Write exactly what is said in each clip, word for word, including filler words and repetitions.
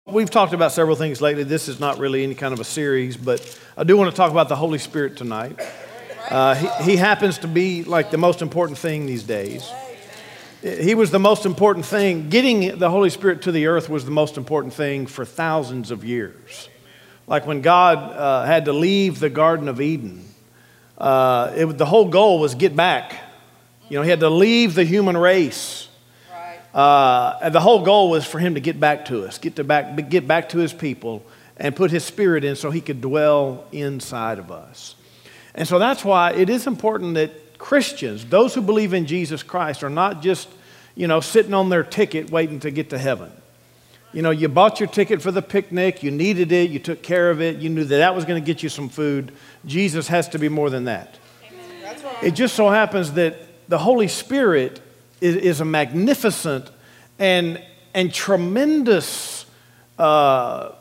We've talked about several things lately. This is not really any kind of a series, but I do want to talk about the Holy Spirit tonight. Uh, he, he happens to be like the most important thing these days. He was the most important thing. Getting the Holy Spirit to the earth was the most important thing for thousands of years. Like when God uh, had to leave the Garden of Eden, uh, it, the whole goal was get back. You know, he had to leave the human race. Uh, and the whole goal was for him to get back to us, get to back, get back to his people, and put his Spirit in so he could dwell inside of us. And so that's why it is important that Christians, those who believe in Jesus Christ, are not just, you know, sitting on their ticket waiting to get to heaven. You know, you bought your ticket for the picnic, you needed it, you took care of it, you knew that that was going to get you some food. Jesus has to be more than that. That's right. It just so happens that the Holy Spirit is, is a magnificent and, and tremendous uh,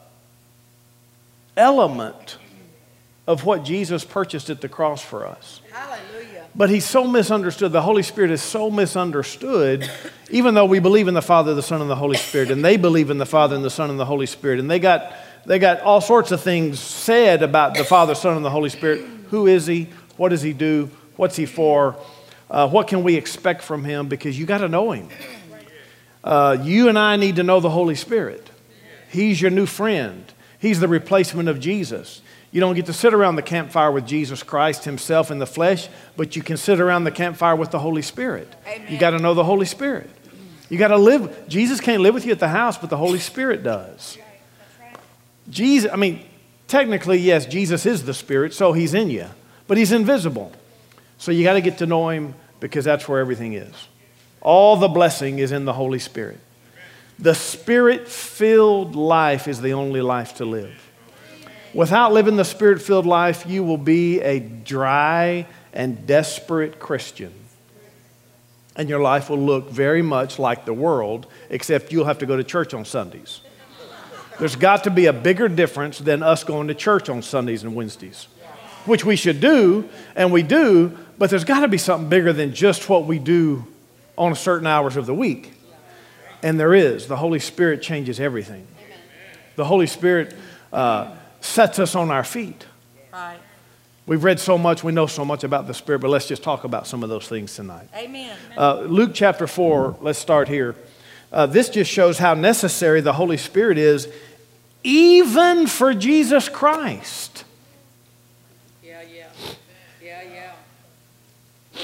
element of what Jesus purchased at the cross for us. Hallelujah. But he's so misunderstood. The Holy Spirit is so misunderstood, even though we believe in the Father, the Son, and the Holy Spirit, and they believe in the Father and the Son and the Holy Spirit, and they got they got all sorts of things said about the Father, Son, and the Holy Spirit. Who is he? What does he do? What's he for? Uh, what can we expect from him? Because you got to know him. Uh, you and I need to know the Holy Spirit. He's your new friend. He's the replacement of Jesus. You don't get to sit around the campfire with Jesus Christ himself in the flesh, but you can sit around the campfire with the Holy Spirit. Amen. You got to know the Holy Spirit. You got to live. Jesus can't live with you at the house, but the Holy Spirit does. Jesus, I mean, technically, yes, Jesus is the Spirit, so he's in you, but he's invisible. So you got to get to know him because that's where everything is. All the blessing is in the Holy Spirit. The Spirit-filled life is the only life to live. Without living the Spirit-filled life, you will be a dry and desperate Christian. And your life will look very much like the world, except you'll have to go to church on Sundays. There's got to be a bigger difference than us going to church on Sundays and Wednesdays, which we should do, and we do, but there's got to be something bigger than just what we do on certain hours of the week. And there is. The Holy Spirit changes everything. The Holy Spirit uh, sets us on our feet. Right. We've read so much, we know so much about the Spirit, but let's just talk about some of those things tonight. Amen. Uh, Luke chapter four, let's start here. Uh, this just shows how necessary the Holy Spirit is, even for Jesus Christ. Yeah, yeah. Yeah, yeah.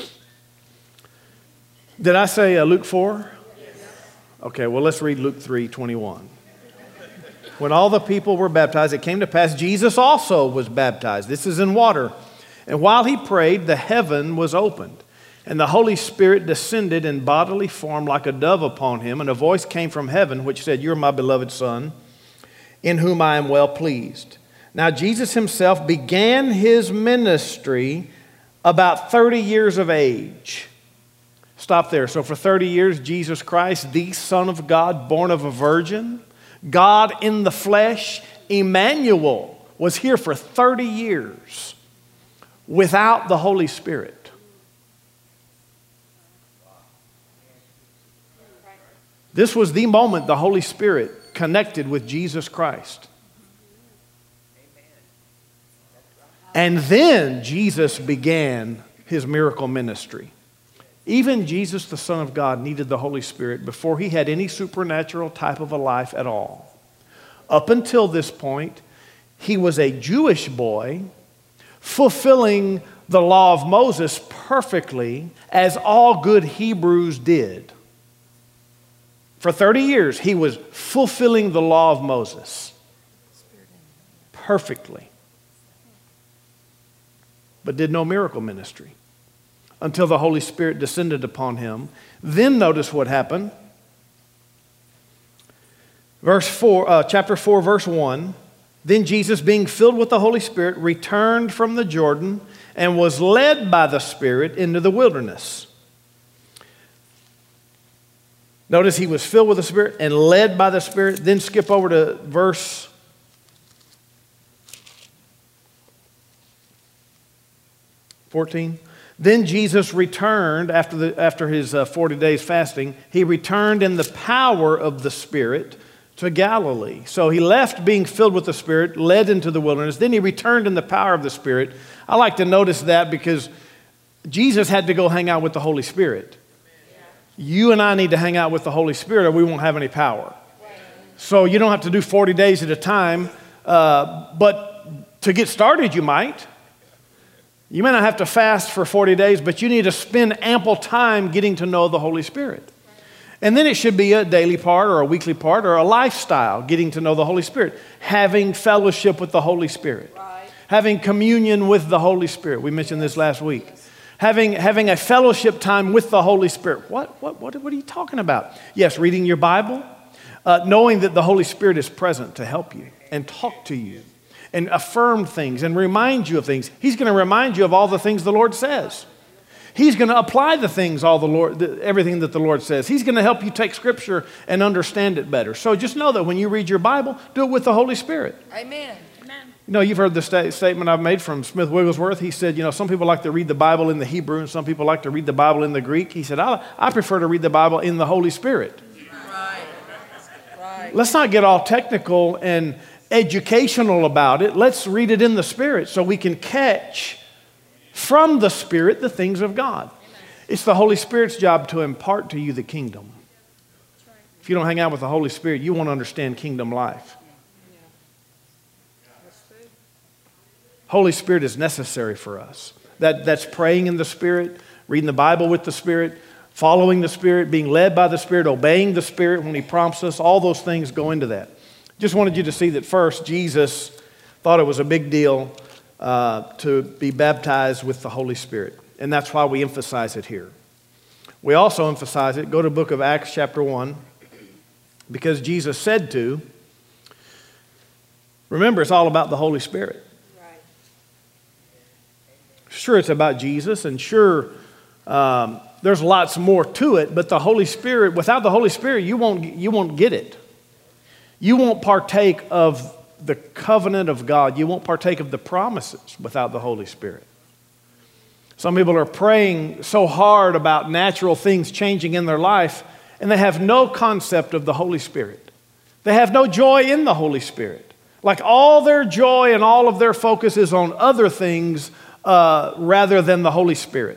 Did I say uh, Luke four? Okay, well, let's read Luke three twenty-one. When all the people were baptized, it came to pass Jesus also was baptized. This is in water. And while he prayed, the heaven was opened, and the Holy Spirit descended in bodily form like a dove upon him, and a voice came from heaven which said, "You're my beloved Son, in whom I am well pleased." Now Jesus himself began his ministry about thirty years of age. Stop there. So for thirty years, Jesus Christ, the Son of God, born of a virgin, God in the flesh, Emmanuel, was here for thirty years without the Holy Spirit. This was the moment the Holy Spirit connected with Jesus Christ. And then Jesus began his miracle ministry. Even Jesus, the Son of God, needed the Holy Spirit before he had any supernatural type of a life at all. Up until this point, he was a Jewish boy fulfilling the law of Moses perfectly, as all good Hebrews did. For thirty years, he was fulfilling the law of Moses perfectly, but did no miracle ministry until the Holy Spirit descended upon him. Then notice what happened. Verse four, uh, chapter four, verse one. Then Jesus, being filled with the Holy Spirit, returned from the Jordan and was led by the Spirit into the wilderness. Notice he was filled with the Spirit and led by the Spirit. Then skip over to verse fourteen. Then Jesus returned after, the, after his uh, forty days fasting. He returned in the power of the Spirit to Galilee. So he left being filled with the Spirit, led into the wilderness. Then he returned in the power of the Spirit. I like to notice that because Jesus had to go hang out with the Holy Spirit. You and I need to hang out with the Holy Spirit or we won't have any power. So you don't have to do forty days at a time, uh, but to get started you might. You may not have to fast for forty days, but you need to spend ample time getting to know the Holy Spirit. And then it should be a daily part or a weekly part or a lifestyle, getting to know the Holy Spirit, having fellowship with the Holy Spirit, right. Having communion with the Holy Spirit. We mentioned this last week. Having, having a fellowship time with the Holy Spirit. What, what, what, what are you talking about? Yes, reading your Bible, uh, knowing that the Holy Spirit is present to help you and talk to you and affirm things and remind you of things. He's going to remind you of all the things the Lord says. He's going to apply the things, all the Lord, the, everything that the Lord says. He's going to help you take Scripture and understand it better. So just know that when you read your Bible, do it with the Holy Spirit. Amen. You know, you've heard the sta- statement I've made from Smith Wigglesworth. He said, you know, some people like to read the Bible in the Hebrew and some people like to read the Bible in the Greek. He said, I, I prefer to read the Bible in the Holy Spirit. Right. Right. Let's not get all technical and educational about it. Let's read it in the Spirit so we can catch from the Spirit the things of God. It's the Holy Spirit's job to impart to you the kingdom. If you don't hang out with the Holy Spirit, you won't understand kingdom life. Holy Spirit is necessary for us. That, that's praying in the Spirit, reading the Bible with the Spirit, following the Spirit, being led by the Spirit, obeying the Spirit when He prompts us. All those things go into that. Just wanted you to see that first, Jesus thought it was a big deal uh, to be baptized with the Holy Spirit. And that's why we emphasize it here. We also emphasize it, go to the book of Acts chapter one, because Jesus said to. Remember, it's all about the Holy Spirit. Sure, it's about Jesus, and sure, um, there's lots more to it, but the Holy Spirit, without the Holy Spirit, you won't, you won't get it. You won't partake of the covenant of God. You won't partake of the promises without the Holy Spirit. Some people are praying so hard about natural things changing in their life, and they have no concept of the Holy Spirit. They have no joy in the Holy Spirit. Like all their joy and all of their focus is on other things Uh, rather than the Holy Spirit.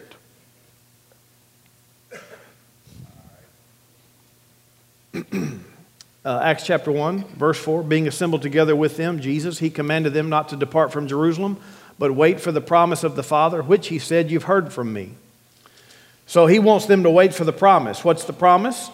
uh, Acts chapter one, verse four, being assembled together with them, Jesus, He commanded them not to depart from Jerusalem, but wait for the promise of the Father, which He said, you've heard from me. So He wants them to wait for the promise. What's the promise?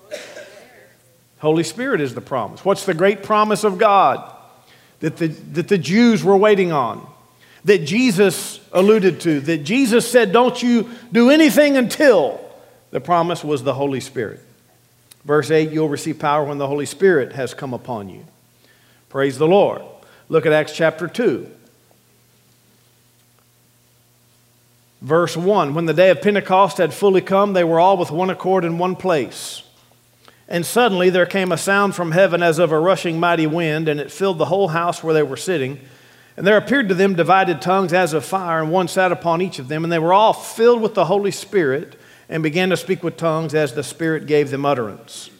Holy Spirit is the promise. What's the great promise of God that the, that the Jews were waiting on? That Jesus alluded to, that Jesus said, don't you do anything until. The promise was the Holy Spirit. Verse eight, you'll receive power when the Holy Spirit has come upon you. Praise the Lord. Look at Acts chapter two. Verse one, when the day of Pentecost had fully come, they were all with one accord in one place. And suddenly there came a sound from heaven as of a rushing mighty wind, and it filled the whole house where they were sitting. And there appeared to them divided tongues as of fire, and one sat upon each of them. And they were all filled with the Holy Spirit and began to speak with tongues as the Spirit gave them utterance.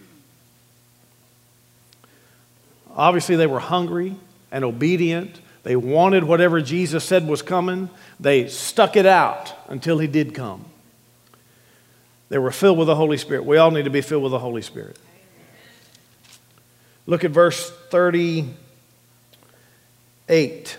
Obviously, they were hungry and obedient. They wanted whatever Jesus said was coming. They stuck it out until He did come. They were filled with the Holy Spirit. We all need to be filled with the Holy Spirit. Look at verse thirty. Eight.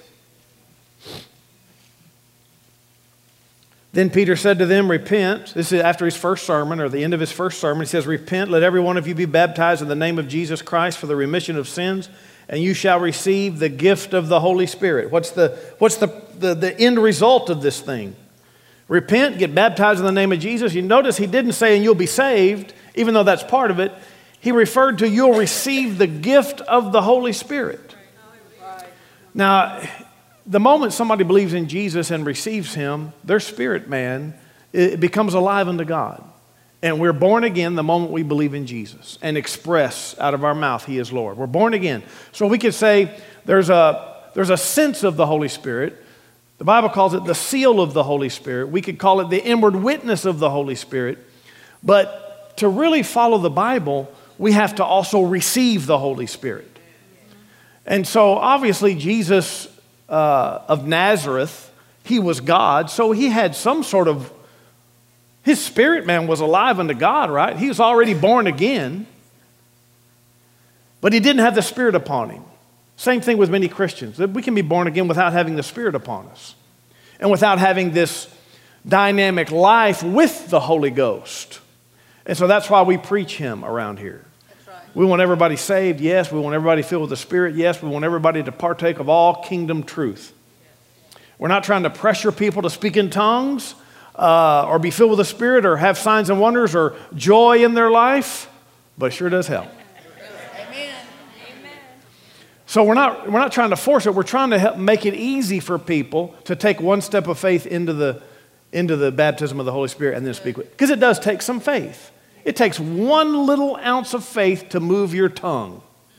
Then Peter said to them, repent. This is after his first sermon, or the end of his first sermon. He says, repent, let every one of you be baptized in the name of Jesus Christ for the remission of sins, and you shall receive the gift of the Holy Spirit. What's the, what's the, the, the end result of this thing? Repent, get baptized in the name of Jesus. You notice he didn't say, and you'll be saved, even though that's part of it. He referred to, you'll receive the gift of the Holy Spirit. Now, the moment somebody believes in Jesus and receives Him, their spirit man, it becomes alive unto God. And we're born again the moment we believe in Jesus and express out of our mouth He is Lord. We're born again. So we could say there's a, there's a sense of the Holy Spirit. The Bible calls it the seal of the Holy Spirit. We could call it the inward witness of the Holy Spirit. But to really follow the Bible, we have to also receive the Holy Spirit. And so obviously Jesus uh, of Nazareth, he was God, so he had some sort of, his spirit man was alive unto God, right? He was already born again, but he didn't have the Spirit upon him. Same thing with many Christians. We can be born again without having the Spirit upon us and without having this dynamic life with the Holy Ghost. And so that's why we preach him around here. That's right. We want everybody saved, yes. We want everybody filled with the Spirit, yes. We want everybody to partake of all kingdom truth. We're not trying to pressure people to speak in tongues uh, or be filled with the Spirit or have signs and wonders or joy in their life, but it sure does help. Amen. Amen. So we're not, we're not trying to force it. We're trying to help make it easy for people to take one step of faith into the, into the baptism of the Holy Spirit and then speak with it. Because it does take some faith. It takes one little ounce of faith to move your tongue.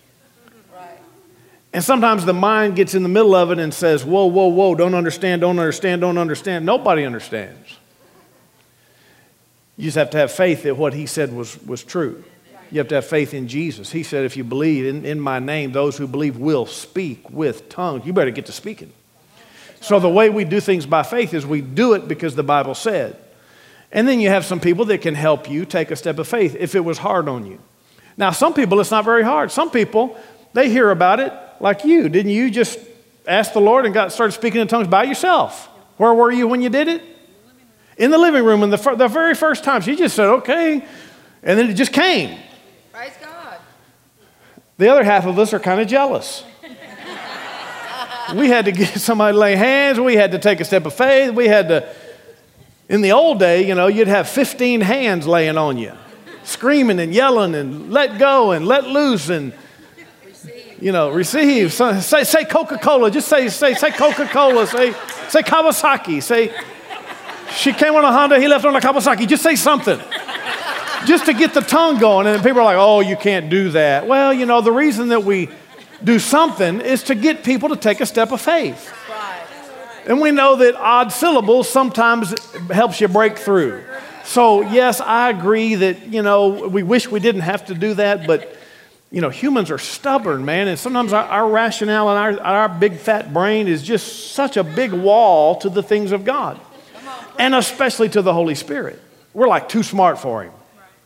And sometimes the mind gets in the middle of it and says, whoa, whoa, whoa, don't understand, don't understand, don't understand. Nobody understands. You just have to have faith that what he said was, was true. You have to have faith in Jesus. He said, if you believe in, in my name, those who believe will speak with tongues. You better get to speaking. So the way we do things by faith is we do it because the Bible said. And then you have some people that can help you take a step of faith if it was hard on you. Now, some people, it's not very hard. Some people, they hear about it. Like you, didn't you just ask the Lord and got started speaking in tongues by yourself? Where were you when you did it? In the living room, in the, the very first time. She just said, okay, and then it just came. Praise God. The other half of us are kind of jealous. We had to get somebody to lay hands. We had to take a step of faith. We had to, in the old day, you know, you'd have fifteen hands laying on you, screaming and yelling and let go and let loose and You know, receive. So, say, say Coca-Cola. Just say, say, say Coca-Cola. Say, say Kawasaki. Say, she came on a Honda. He left on a Kawasaki. Just say something, just to get the tongue going. And people are like, "Oh, you can't do that." Well, you know, the reason that we do something is to get people to take a step of faith. And we know that odd syllables sometimes helps you break through. So yes, I agree that you know we wish we didn't have to do that, but. You know, humans are stubborn, man, and sometimes our, our rationale and our, our big fat brain is just such a big wall to the things of God, and especially to the Holy Spirit. We're like too smart for him.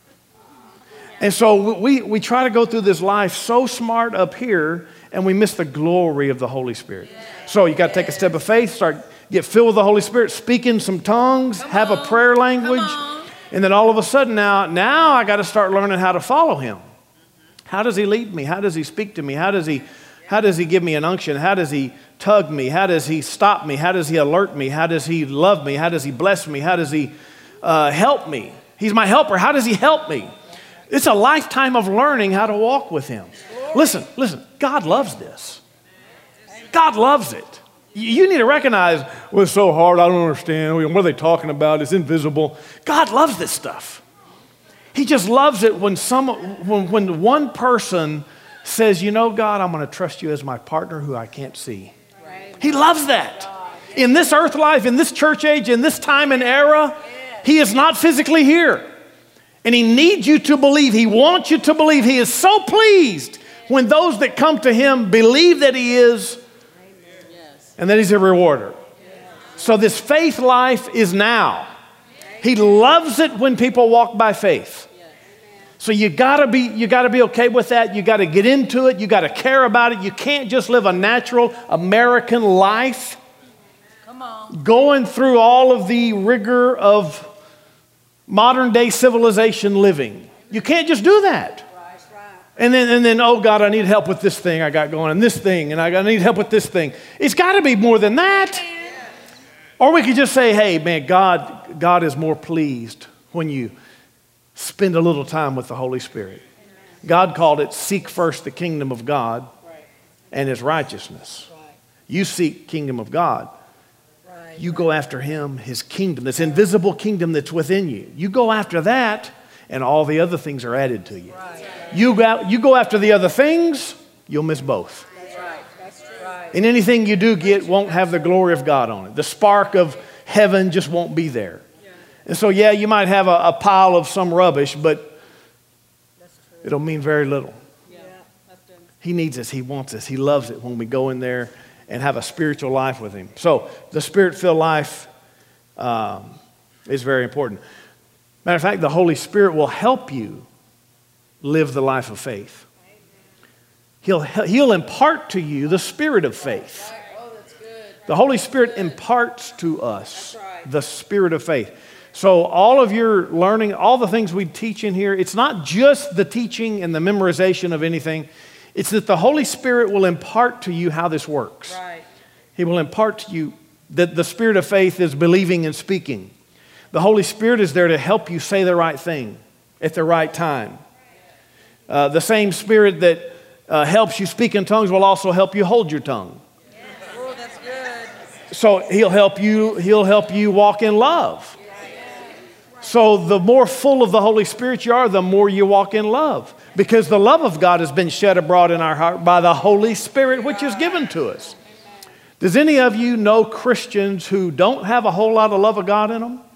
And so we, we try to go through this life so smart up here, and we miss the glory of the Holy Spirit. So you got to take a step of faith, start, get filled with the Holy Spirit, speak in some tongues, have a prayer language, and then all of a sudden now, now I got to start learning how to follow him. How does he lead me? How does he speak to me? How does he, how does he give me an unction? How does he tug me? How does he stop me? How does he alert me? How does he love me? How does he bless me? How does he uh, help me? He's my helper. How does he help me? It's a lifetime of learning how to walk with him. Listen, listen, God loves this. God loves it. You need to recognize, well, it's so hard, I don't understand. What are they talking about? It's invisible. God loves this stuff. He just loves it when some when, when one person says, you know, God, I'm going to trust you as my partner who I can't see. Right. He loves that. In this earth life, in this church age, in this time and era, he is not physically here. And he needs you to believe. He wants you to believe. He is so pleased when those that come to him believe that he is and that he's a rewarder. So this faith life is now. He loves it when people walk by faith. So you gotta be, you gotta be okay with that. You gotta get into it. You gotta care about it. You can't just live a natural American life, Come on. going through all of the rigor of modern day civilization living. You can't just do that. And then, and then, oh God, I need help with this thing I got going, and this thing, and I need help with this thing. It's got to be more than that. Or we could just say, hey, man, God, God is more pleased when you spend a little time with the Holy Spirit. God called it seek first the kingdom of God and his righteousness. You seek kingdom of God. You go after him, his kingdom, this invisible kingdom that's within you. You go after that, and all the other things are added to you. You go, you go after the other things, you'll miss both. And anything you do get won't have the glory of God on it. The spark of heaven just won't be there. And so, yeah, you might have a, a pile of some rubbish, but it'll mean very little. Yeah. That's good. He needs us. He wants us. He loves it when we go in there and have a spiritual life with him. So the Spirit-filled life um, is very important. Matter of fact, the Holy Spirit will help you live the life of faith. He'll, he'll impart to you the spirit of faith. Oh, that's good. The Holy Spirit imparts to us That's right. the spirit of faith. So all of your learning, all the things we teach in here, it's not just the teaching and the memorization of anything. It's that the Holy Spirit will impart to you how this works. Right. He will impart to you that the spirit of faith is believing and speaking. The Holy Spirit is there to help you say the right thing at the right time. Uh, the same Spirit that uh, helps you speak in tongues will also help you hold your tongue. Oh, that's good. So he'll help you, he'll help you walk in love. So the more full of the Holy Spirit you are, the more you walk in love. Because the love of God has been shed abroad in our heart by the Holy Spirit, which is given to us. Does any of you know Christians who don't have a whole lot of love of God in them?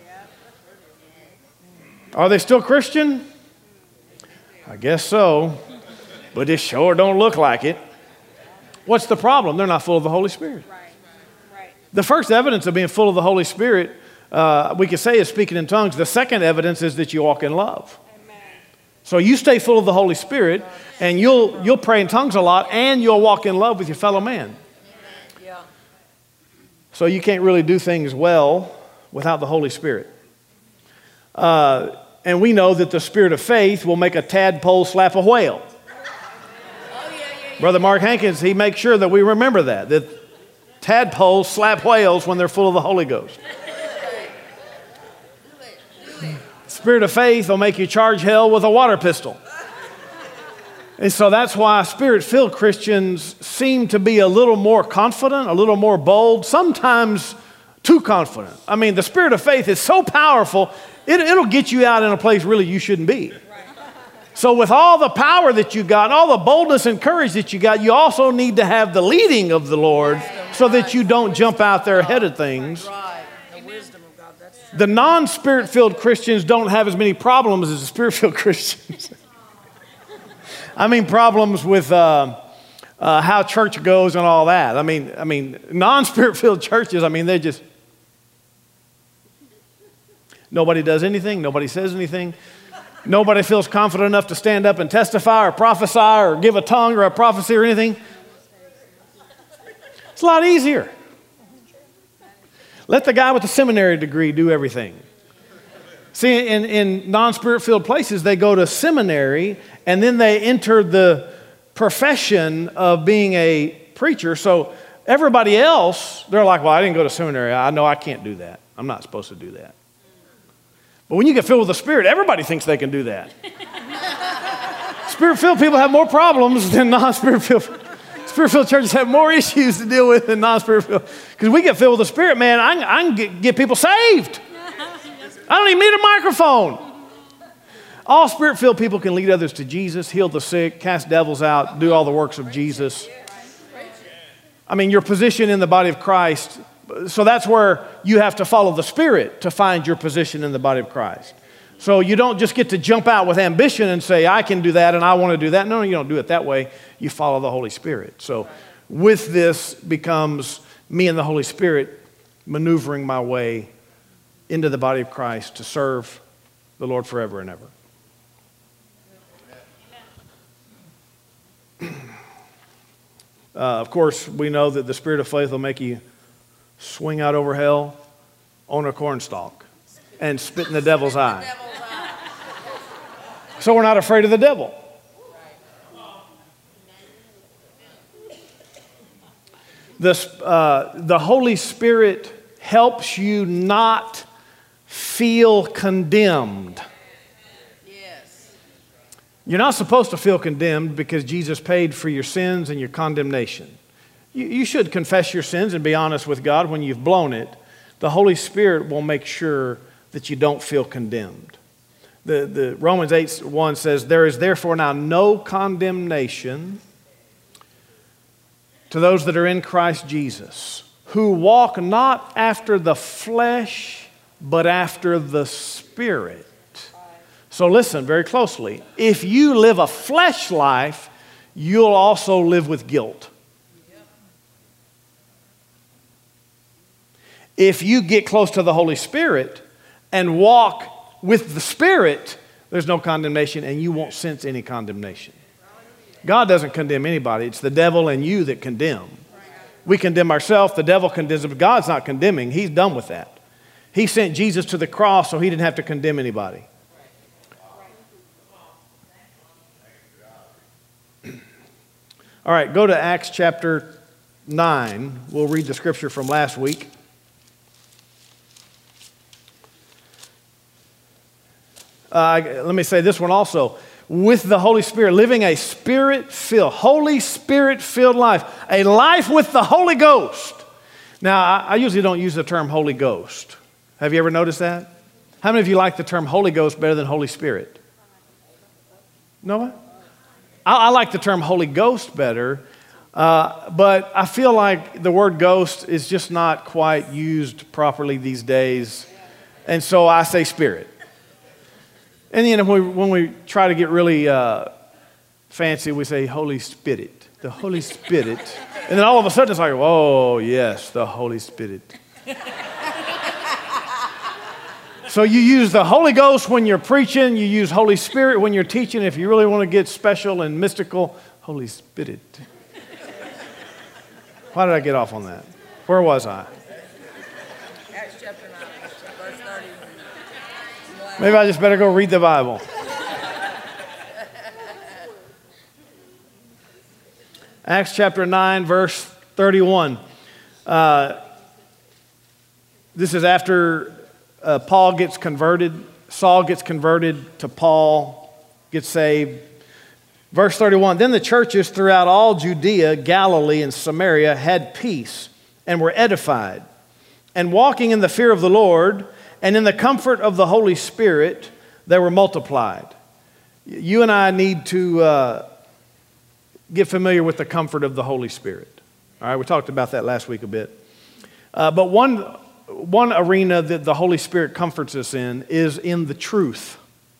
Are they still Christian? I guess so, but it sure don't look like it. What's the problem? They're not full of the Holy Spirit. Right. Right. The first evidence of being full of the Holy Spirit, uh, we could say, is speaking in tongues. The second evidence is that you walk in love. Amen. So you stay full of the Holy Spirit, and you'll you'll pray in tongues a lot, and you'll walk in love with your fellow man. Yeah. So you can't really do things well without the Holy Spirit. Uh, and we know that the spirit of faith will make a tadpole slap a whale. Oh, yeah, yeah, yeah. Brother Mark Hankins, he makes sure that we remember that, that tadpoles slap whales when they're full of the Holy Ghost. Spirit of faith will make you charge hell with a water pistol. And so that's why Spirit-filled Christians seem to be a little more confident, a little more bold, sometimes too confident. I mean, the spirit of faith is so powerful, it, it'll get you out in a place really you shouldn't be. So with all the power that you got, and all the boldness and courage that you got, you also need to have the leading of the Lord so that you don't jump out there ahead of things. Right. The wisdom of God. That's true. The non-spirit-filled Christians don't have as many problems as the spirit-filled Christians. I mean, problems with uh, uh, how church goes and all that. I mean, I mean, non-spirit-filled churches, I mean, they just, nobody does anything, nobody says anything. Nobody feels confident enough to stand up and testify or prophesy or give a tongue or a prophecy or anything. It's a lot easier. Let the guy with the seminary degree do everything. See, in, in non-spirit-filled places, they go to seminary and then they enter the profession of being a preacher. So everybody else, they're like, well, I didn't go to seminary. I know I can't do that. I'm not supposed to do that. But when you get filled with the Spirit, everybody thinks they can do that. Spirit-filled people have more problems than non-spirit-filled. Spirit-filled churches have more issues to deal with than non-spirit-filled. Because we get filled with the Spirit, man, I, I can get, get people saved. I don't even need a microphone. All Spirit-filled people can lead others to Jesus, heal the sick, cast devils out, do all the works of Jesus. I mean, your position in the body of Christ. So that's where you have to follow the Spirit to find your position in the body of Christ. So you don't just get to jump out with ambition and say, I can do that and I want to do that. No, you don't do it that way. You follow the Holy Spirit. So with this becomes me and the Holy Spirit maneuvering my way into the body of Christ to serve the Lord forever and ever. Uh, of course, we know that the spirit of faith will make you swing out over hell on a cornstalk and spit in the devil's eye. So we're not afraid of the devil. This, uh, the Holy Spirit helps you not feel condemned. Yes. You're not supposed to feel condemned because Jesus paid for your sins and your condemnation. You, you should confess your sins and be honest with God when you've blown it. The Holy Spirit will make sure that you don't feel condemned. The, the Romans eight one says, there is therefore now no condemnation to those that are in Christ Jesus, who walk not after the flesh, but after the Spirit. So listen very closely. If you live a flesh life, you'll also live with guilt. If you get close to the Holy Spirit and walk with the Spirit, there's no condemnation, and you won't sense any condemnation. God doesn't condemn anybody. It's the devil and you that condemn. We condemn ourselves. The devil condemns, but God's not condemning. He's done with that. He sent Jesus to the cross so he didn't have to condemn anybody. All right, go to Acts chapter nine. We'll read the scripture from last week. Uh, let me say this one also. With the Holy Spirit, living a Spirit-filled, Holy Spirit-filled life, a life with the Holy Ghost. Now, I, I usually don't use the term Holy Ghost. Have you ever noticed that? How many of you like the term Holy Ghost better than Holy Spirit? No one? I, I like the term Holy Ghost better, uh, but I feel like the word ghost is just not quite used properly these days, and so I say Spirit. And then when we, when we try to get really uh, fancy, we say Holy Spirit, the Holy Spirit. And then all of a sudden it's like, oh, yes, the Holy Spirit. So you use the Holy Ghost when you're preaching. You use Holy Spirit when you're teaching. If you really want to get special and mystical, Holy Spirit. Why did I get off on that? Where was I? Acts chapter nine, verse thirty. Maybe I just better go read the Bible. Acts chapter nine, verse thirty-one. Uh, this is after uh, Paul gets converted. Saul gets converted to Paul, gets saved. Verse thirty-one, then the churches throughout all Judea, Galilee, and Samaria had peace and were edified. And walking in the fear of the Lord and in the comfort of the Holy Spirit, they were multiplied. You and I need to uh, get familiar with the comfort of the Holy Spirit. All right, we talked about that last week a bit. Uh, but one, one arena that the Holy Spirit comforts us in is in the truth.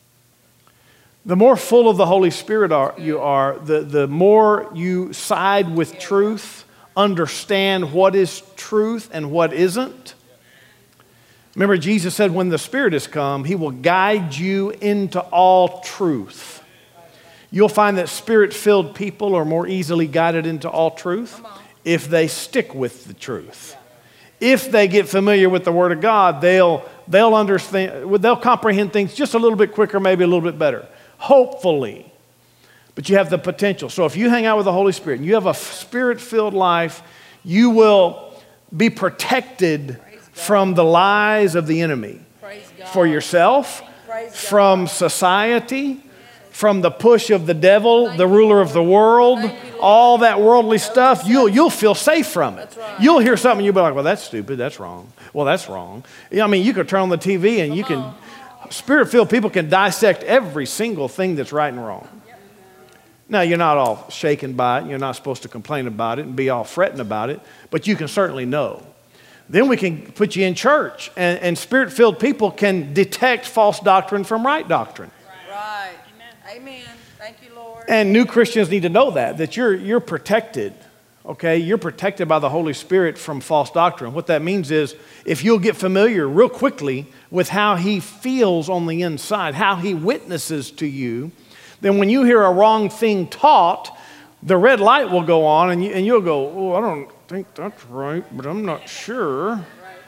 The more full of the Holy Spirit are, you are, the, the more you side with truth, understand what is truth and what isn't. Remember, Jesus said when the Spirit has come, He will guide you into all truth. You'll find that Spirit-filled people are more easily guided into all truth if they stick with the truth. If they get familiar with the Word of God, they'll, they'll understand, they'll comprehend things just a little bit quicker, maybe a little bit better. Hopefully. But you have the potential. So if you hang out with the Holy Spirit and you have a Spirit-filled life, you will be protected from the lies of the enemy. For yourself, from society, from the push of the devil, the ruler of the world, all that worldly stuff, you'll, you'll feel safe from it. You'll hear something and you'll be like, well, that's stupid, that's wrong. Well, that's wrong. I mean, you could turn on the T V and you can, Spirit-filled people can dissect every single thing that's right and wrong. Now, you're not all shaken by it. You're not supposed to complain about it and be all fretting about it, but you can certainly know. Then we can put you in church, and, and Spirit-filled people can detect false doctrine from right doctrine. Right. Amen. Thank you, Lord. And new Christians need to know that, that you're, you're protected, okay? You're protected by the Holy Spirit from false doctrine. What that means is if you'll get familiar real quickly with how He feels on the inside, how He witnesses to you, then when you hear a wrong thing taught, the red light will go on, and, you, and you'll go, oh, I don't think that's right, but I'm not sure.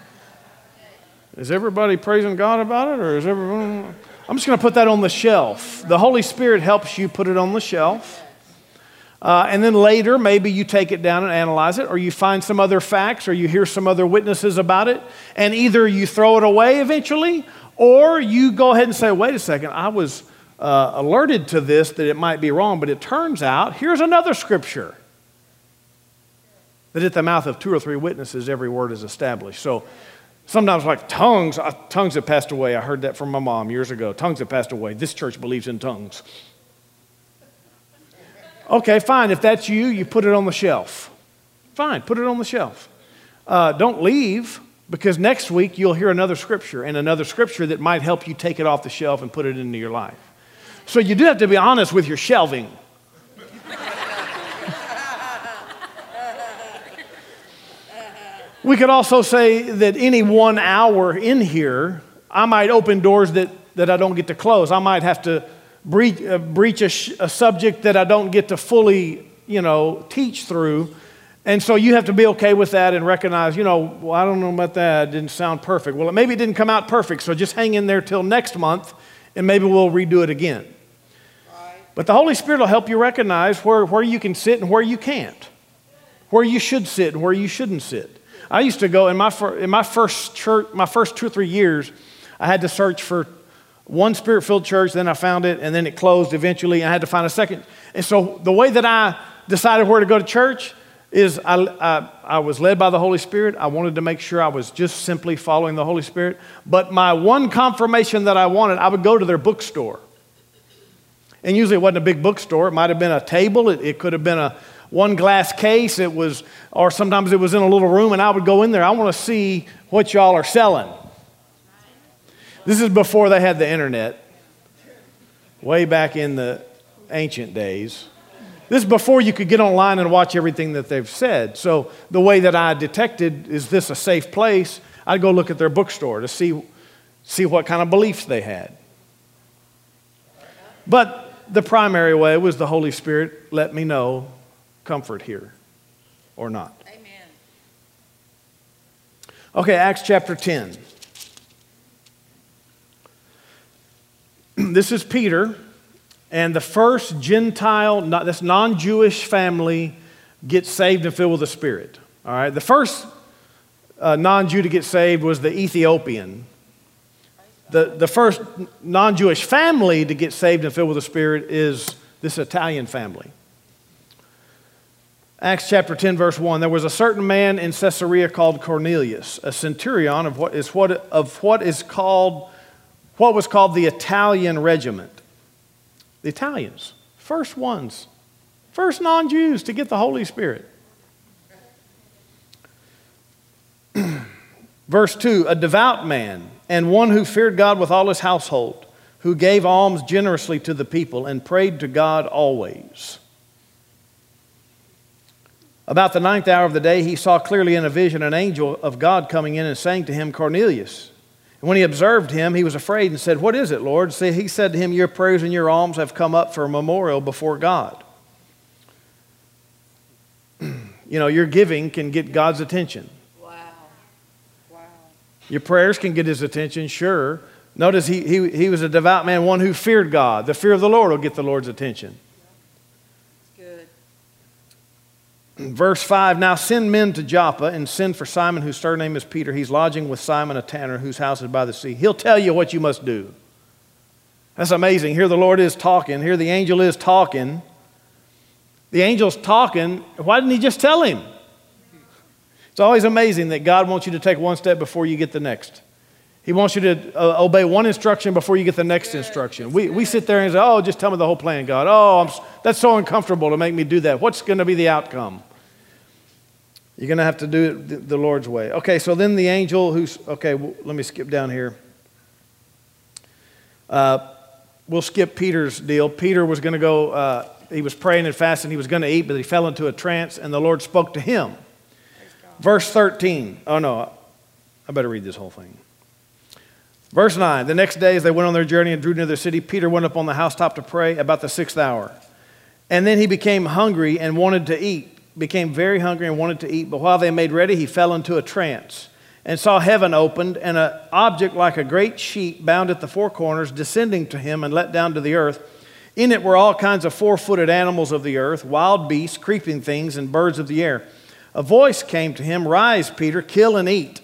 Is everybody praising God about it, or is everyone... I'm just going to put that on the shelf. The Holy Spirit helps you put it on the shelf. Uh, and then later, maybe you take it down and analyze it, or you find some other facts, or you hear some other witnesses about it, and either you throw it away eventually, or you go ahead and say, wait a second, I was uh, alerted to this, that it might be wrong, but it turns out, here's another scripture, that at the mouth of two or three witnesses, every word is established. So sometimes like tongues, uh, tongues have passed away. I heard that from my mom years ago. Tongues have passed away. This church believes in tongues. Okay, fine. If that's you, you put it on the shelf. Fine, put it on the shelf. Uh, don't leave Because next week you'll hear another scripture and another scripture that might help you take it off the shelf and put it into your life. So you do have to be honest with your shelving. We could also say that any one hour in here, I might open doors that, that I don't get to close. I might have to breach, uh, breach a, sh- a subject that I don't get to fully, you know, teach through. And so you have to be okay with that and recognize, you know, well, I don't know about that. It didn't sound perfect. Well, maybe it didn't come out perfect, so just hang in there till next month, and maybe we'll redo it again. Right. But the Holy Spirit will help you recognize where, where you can sit and where you can't, where you should sit and where you shouldn't sit. I used to go, in my, fir- in my first church, my first two or three years, I had to search for one Spirit-filled church, then I found it, and then it closed eventually, and I had to find a second. And so the way that I decided where to go to church is I, I, I was led by the Holy Spirit. I wanted to make sure I was just simply following the Holy Spirit. But my one confirmation that I wanted, I would go to their bookstore. And usually it wasn't a big bookstore. It might have been a table. It, it could have been a one glass case. It was, or sometimes it was in a little room, and I would go in there. I want to see what y'all are selling. This is before they had the internet, way back in the ancient days. This is before you could get online and watch everything that they've said. So the way that I detected, is this a safe place? I'd go look at their bookstore to see, see what kind of beliefs they had. But the primary way was the Holy Spirit let me know comfort here or not. Amen. Okay, Acts chapter ten. This is Peter. And the first Gentile, not, this non-Jewish family gets saved and filled with the Spirit. All right. The first uh, non-Jew to get saved was the Ethiopian. The, the first non-Jewish family to get saved and filled with the Spirit is this Italian family. Acts chapter ten, verse one. There was a certain man in Caesarea called Cornelius, a centurion of what is what of what is called what was called the Italian regiment. The Italians, first ones, first non-Jews to get the Holy Spirit. Verse two, a devout man and one who feared God with all his household, who gave alms generously to the people and prayed to God always. About the ninth hour of the day, he saw clearly in a vision an angel of God coming in and saying to him, Cornelius. And when he observed him, he was afraid and said, what is it, Lord? So he said to him, your prayers and your alms have come up for a memorial before God. You know, your giving can get God's attention. Wow. Wow. Your prayers can get his attention, sure. Notice he, he, he was a devout man, one who feared God. The fear of the Lord will get the Lord's attention. Good. Verse five, now send men to Joppa and send for Simon, whose surname is Peter. He's lodging with Simon, a tanner, whose house is by the sea. He'll tell you what you must do. That's amazing. Here the Lord is talking. Here the angel is talking. The angel's talking. Why didn't he just tell him? It's always amazing that God wants you to take one step before you get the next. He wants you to uh, obey one instruction before you get the next instruction. We, we sit there and say, oh, just tell me the whole plan, God. Oh, I'm, that's so uncomfortable to make me do that. What's going to be the outcome? You're going to have to do it the, the Lord's way. Okay, so then the angel who's, okay, well, let me skip down here. Uh, we'll skip Peter's deal. Peter was going to go, uh, he was praying and fasting. He was going to eat, but he fell into a trance, and the Lord spoke to him. Verse thirteen. Oh, no, I better read this whole thing. Verse nine, the next day as they went on their journey and drew near the city, Peter went up on the housetop to pray about the sixth hour. And then he became hungry and wanted to eat, became very hungry and wanted to eat. But while they made ready, he fell into a trance and saw heaven opened and an object like a great sheet bound at the four corners descending to him and let down to the earth. In it were all kinds of four-footed animals of the earth, wild beasts, creeping things, and birds of the air. A voice came to him, rise, Peter, kill and eat.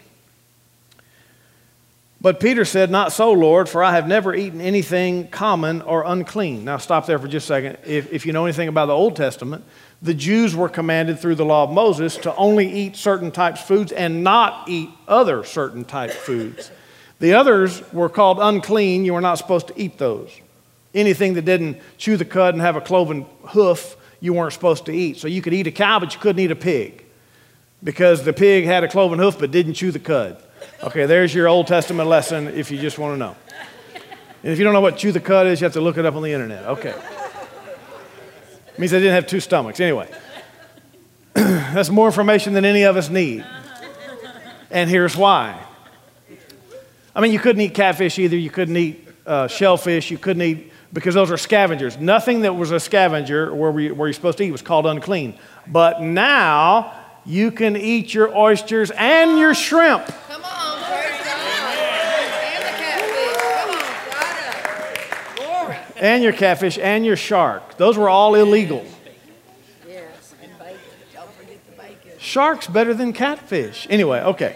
But Peter said, not so, Lord, for I have never eaten anything common or unclean. Now stop there for just a second. If, if you know anything about the Old Testament, the Jews were commanded through the law of Moses to only eat certain types of foods and not eat other certain type foods. The others were called unclean. You were not supposed to eat those. Anything that didn't chew the cud and have a cloven hoof, you weren't supposed to eat. So you could eat a cow, but you couldn't eat a pig because the pig had a cloven hoof but didn't chew the cud. Okay, there's your Old Testament lesson if you just want to know. And if you don't know what chew the cud is, you have to look it up on the internet. Okay. It means they didn't have two stomachs. Anyway, that's more information than any of us need. And here's why. I mean, you couldn't eat catfish either. You couldn't eat uh, shellfish. You couldn't eat, because those are scavengers. Nothing that was a scavenger where, we, where you're supposed to eat was called unclean. But now you can eat your oysters and your shrimp. Come on, praise God. And the catfish. Come on, Glory. And your catfish and your shark. Those were all illegal. Yes, and bacon. Don't forget the bacon. Shark's better than catfish. Anyway, okay.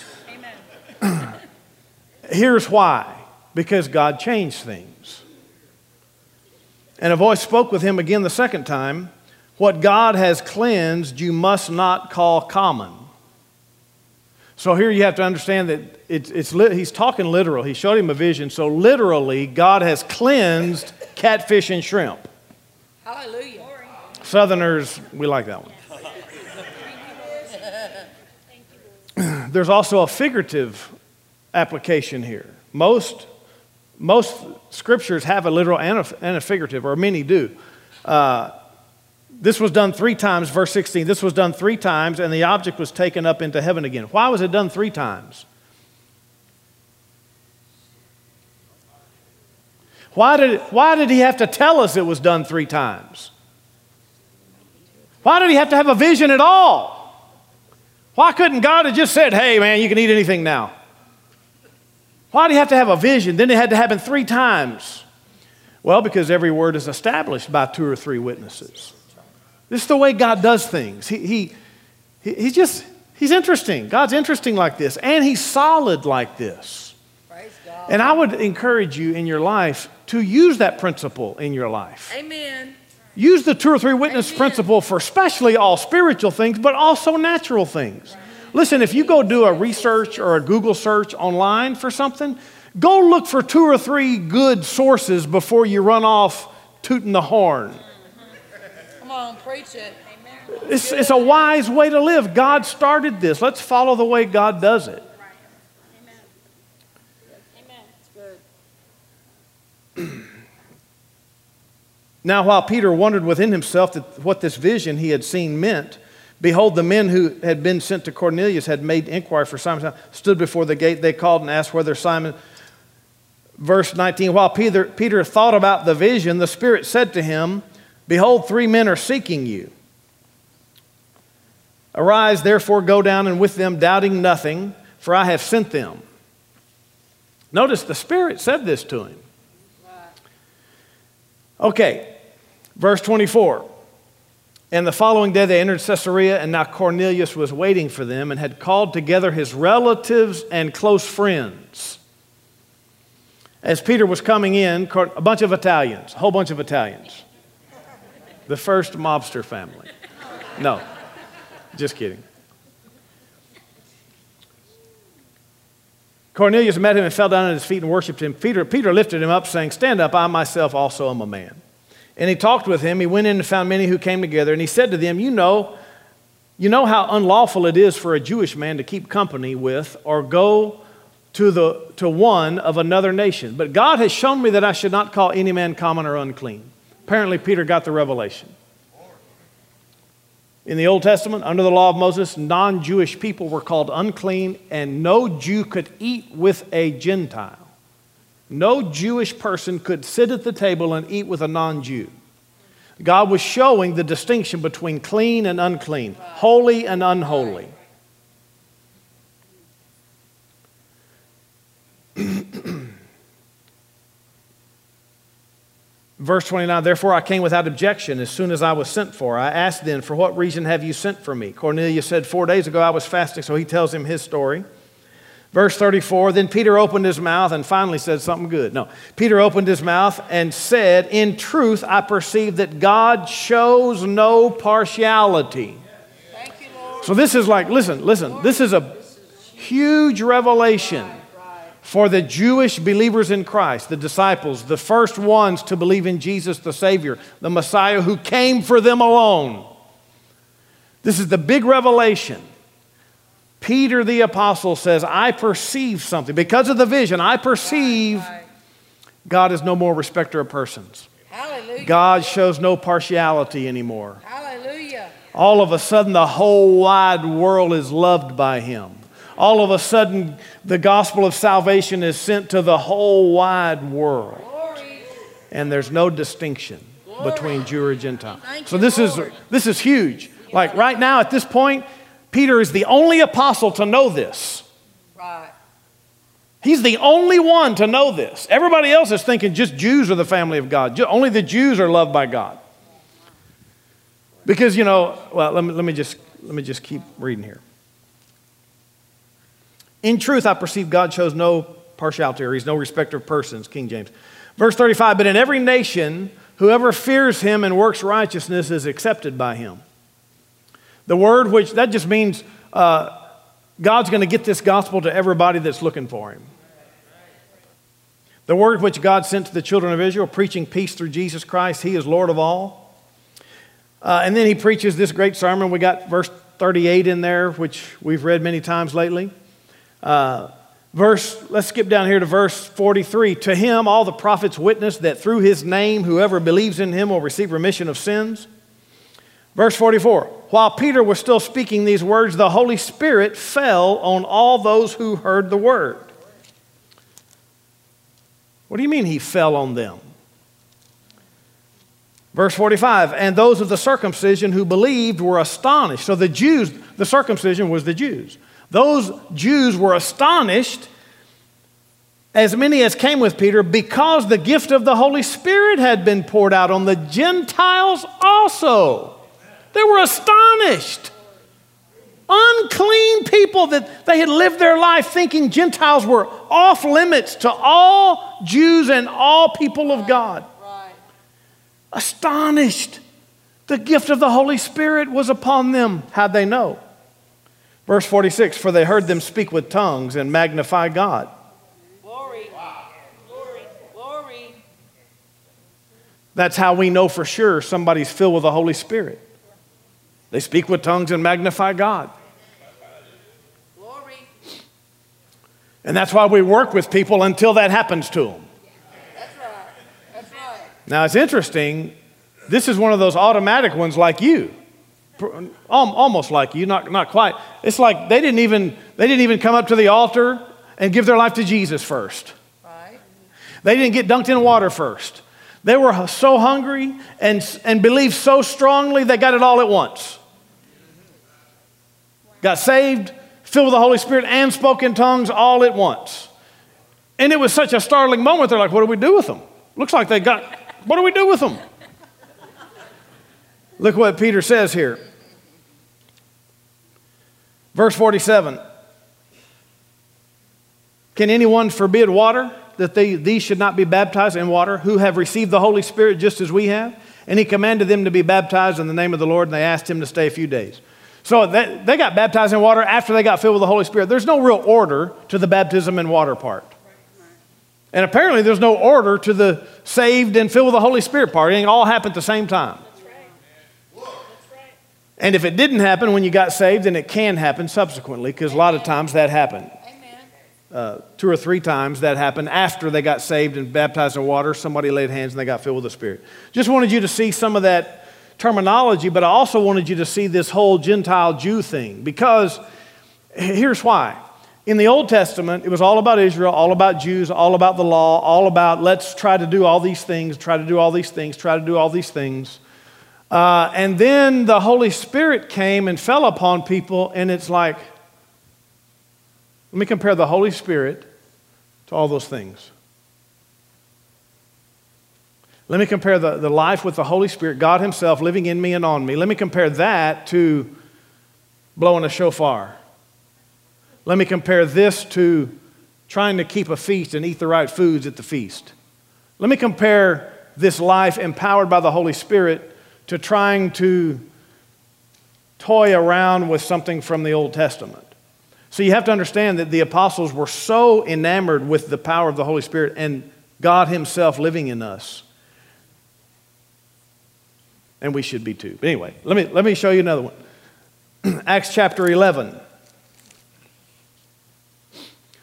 Here's why. Because God changed things. And a voice spoke with him again the second time. What God has cleansed, you must not call common. So here you have to understand that it's, it's he's talking literal. He showed him a vision. So literally, God has cleansed catfish and shrimp. Hallelujah. Southerners, we like that one. There's also a figurative application here. Most, most scriptures have a literal and a, and a figurative, or many do. Uh, this was done three times, verse sixteen. This was done three times, and the object was taken up into heaven again. Why was it done three times? Why did, why did he have to tell us it was done three times? Why did he have to have a vision at all? Why couldn't God have just said, hey, man, you can eat anything now? Why do you have to have a vision? Then it had to happen three times. Well, because every word is established by two or three witnesses. This is the way God does things. He, he, he, he's just, he's interesting. God's interesting like this, and he's solid like this. Praise God. And I would encourage you in your life to use that principle in your life. Amen. Use the two or three witness Amen. principle for especially all spiritual things, but also natural things. Listen, if you go do a research or a Google search online for something, go look for two or three good sources before you run off tooting the horn. Come on, preach it. Amen. It's, it's a wise way to live. God started this. Let's follow the way God does it. Amen. Amen. It's good. Now, while Peter wondered within himself that what this vision he had seen meant, behold, the men who had been sent to Cornelius had made inquiry for Simon, stood before the gate. They called and asked whether Simon, verse nineteen, while Peter, Peter thought about the vision, the Spirit said to him, behold, three men are seeking you. Arise, therefore, go down and with them, doubting nothing, for I have sent them. Notice the Spirit said this to him. Okay, verse twenty-four. And the following day they entered Caesarea, and now Cornelius was waiting for them and had called together his relatives and close friends. As Peter was coming in, a bunch of Italians, a whole bunch of Italians. The first mobster family. No, just kidding. Cornelius met him and fell down at his feet and worshiped him. Peter, Peter lifted him up, saying, stand up, I myself also am a man. And he talked with him. He went in and found many who came together. And he said to them, you know, you know how unlawful it is for a Jewish man to keep company with or go to, the, to one of another nation. But God has shown me that I should not call any man common or unclean. Apparently, Peter got the revelation. In the Old Testament, under the law of Moses, non-Jewish people were called unclean, and no Jew could eat with a Gentile. No Jewish person could sit at the table and eat with a non-Jew. God was showing the distinction between clean and unclean, holy and unholy. Verse twenty-nine, therefore I came without objection as soon as I was sent for. I asked then, for what reason have you sent for me? Cornelius said, four days ago I was fasting, so he tells him his story. Verse thirty-four, then Peter opened his mouth and finally said something good. No, Peter opened his mouth and said, in truth, I perceive that God shows no partiality. Thank you, Lord. So this is like, listen, listen, this is a huge revelation for the Jewish believers in Christ, the disciples, the first ones to believe in Jesus the Savior, the Messiah who came for them alone. This is the big revelation. Peter the apostle says, I perceive something. Because of the vision, I perceive Right, right. God is no more respecter of persons. Hallelujah. God shows no partiality anymore. Hallelujah. All of a sudden, the whole wide world is loved by him. All of a sudden, the gospel of salvation is sent to the whole wide world. Glory. And there's no distinction Glory. between Jew or Gentile. Thank So you, this is, Lord. this is huge. Like right now, at this point, Peter is the only apostle to know this. Right. He's the only one to know this. Everybody else is thinking just Jews are the family of God. Ju- Only the Jews are loved by God. Because, you know, well, let me, let me just let me just keep reading here. In truth, I perceive God shows no partiality, or he's no respecter of persons, King James. Verse thirty-five, but in every nation, whoever fears him and works righteousness is accepted by him. The word which, that just means uh, God's going to get this gospel to everybody that's looking for him. The word which God sent to the children of Israel, preaching peace through Jesus Christ, he is Lord of all. Uh, and then he preaches this great sermon. We got verse thirty-eight in there, which we've read many times lately. Uh, verse, let's skip down here to verse forty-three. To him all the prophets witness that through his name whoever believes in him will receive remission of sins. Verse forty-four, while Peter was still speaking these words, the Holy Spirit fell on all those who heard the word. What do you mean he fell on them? Verse forty-five, and those of the circumcision who believed were astonished. So the Jews, the circumcision was the Jews. Those Jews were astonished, as many as came with Peter, because the gift of the Holy Spirit had been poured out on the Gentiles also. They were astonished. Unclean people that they had lived their life thinking Gentiles were off limits to all Jews and all people of God. Right. Astonished. The gift of the Holy Spirit was upon them. How'd they know? Verse forty-six, for they heard them speak with tongues and magnify God. Glory. Glory. Glory. That's how we know for sure somebody's filled with the Holy Spirit. They speak with tongues and magnify God. Glory. And that's why we work with people until that happens to them. That's right. That's right. Now it's interesting, this is one of those automatic ones like you. Almost like you, not, not quite. It's like they didn't even they didn't even come up to the altar and give their life to Jesus first. Right. They didn't get dunked in water first. They were so hungry and, and believed so strongly they got it all at once. Got saved, filled with the Holy Spirit, and spoke in tongues all at once. And it was such a startling moment. They're like, what do we do with them? Looks like they got, what do we do with them? Look what Peter says here. Verse forty-seven. Can anyone forbid water, that they, these should not be baptized in water, who have received the Holy Spirit just as we have? And he commanded them to be baptized in the name of the Lord, and they asked him to stay a few days. So they, they got baptized in water after they got filled with the Holy Spirit. There's no real order to the baptism in water part. And apparently there's no order to the saved and filled with the Holy Spirit part. It all happened at the same time. And if it didn't happen when you got saved, then it can happen subsequently, because a lot of times that happened. Uh, two or three times that happened after they got saved and baptized in water. Somebody laid hands and they got filled with the Spirit. Just wanted you to see some of that terminology, but I also wanted you to see this whole Gentile Jew thing, because here's why. In the Old Testament, it was all about Israel, all about Jews, all about the law, all about let's try to do all these things, try to do all these things, try to do all these things. Uh, and then the Holy Spirit came and fell upon people, and it's like, let me compare the Holy Spirit to all those things. Let me compare the, the life with the Holy Spirit, God himself living in me and on me. Let me compare that to blowing a shofar. Let me compare this to trying to keep a feast and eat the right foods at the feast. Let me compare this life empowered by the Holy Spirit to trying to toy around with something from the Old Testament. So you have to understand that the apostles were so enamored with the power of the Holy Spirit and God himself living in us. And we should be too. But anyway, let me, let me show you another one. Acts chapter eleven.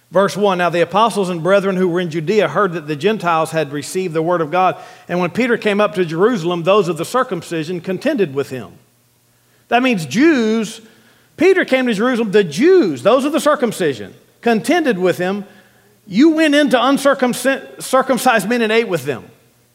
Verse one, now the apostles and brethren who were in Judea heard that the Gentiles had received the word of God. And when Peter came up to Jerusalem, those of the circumcision contended with him. That means Jews, Peter came to Jerusalem, the Jews, those of the circumcision, contended with him. You went into uncircumcised men and ate with them.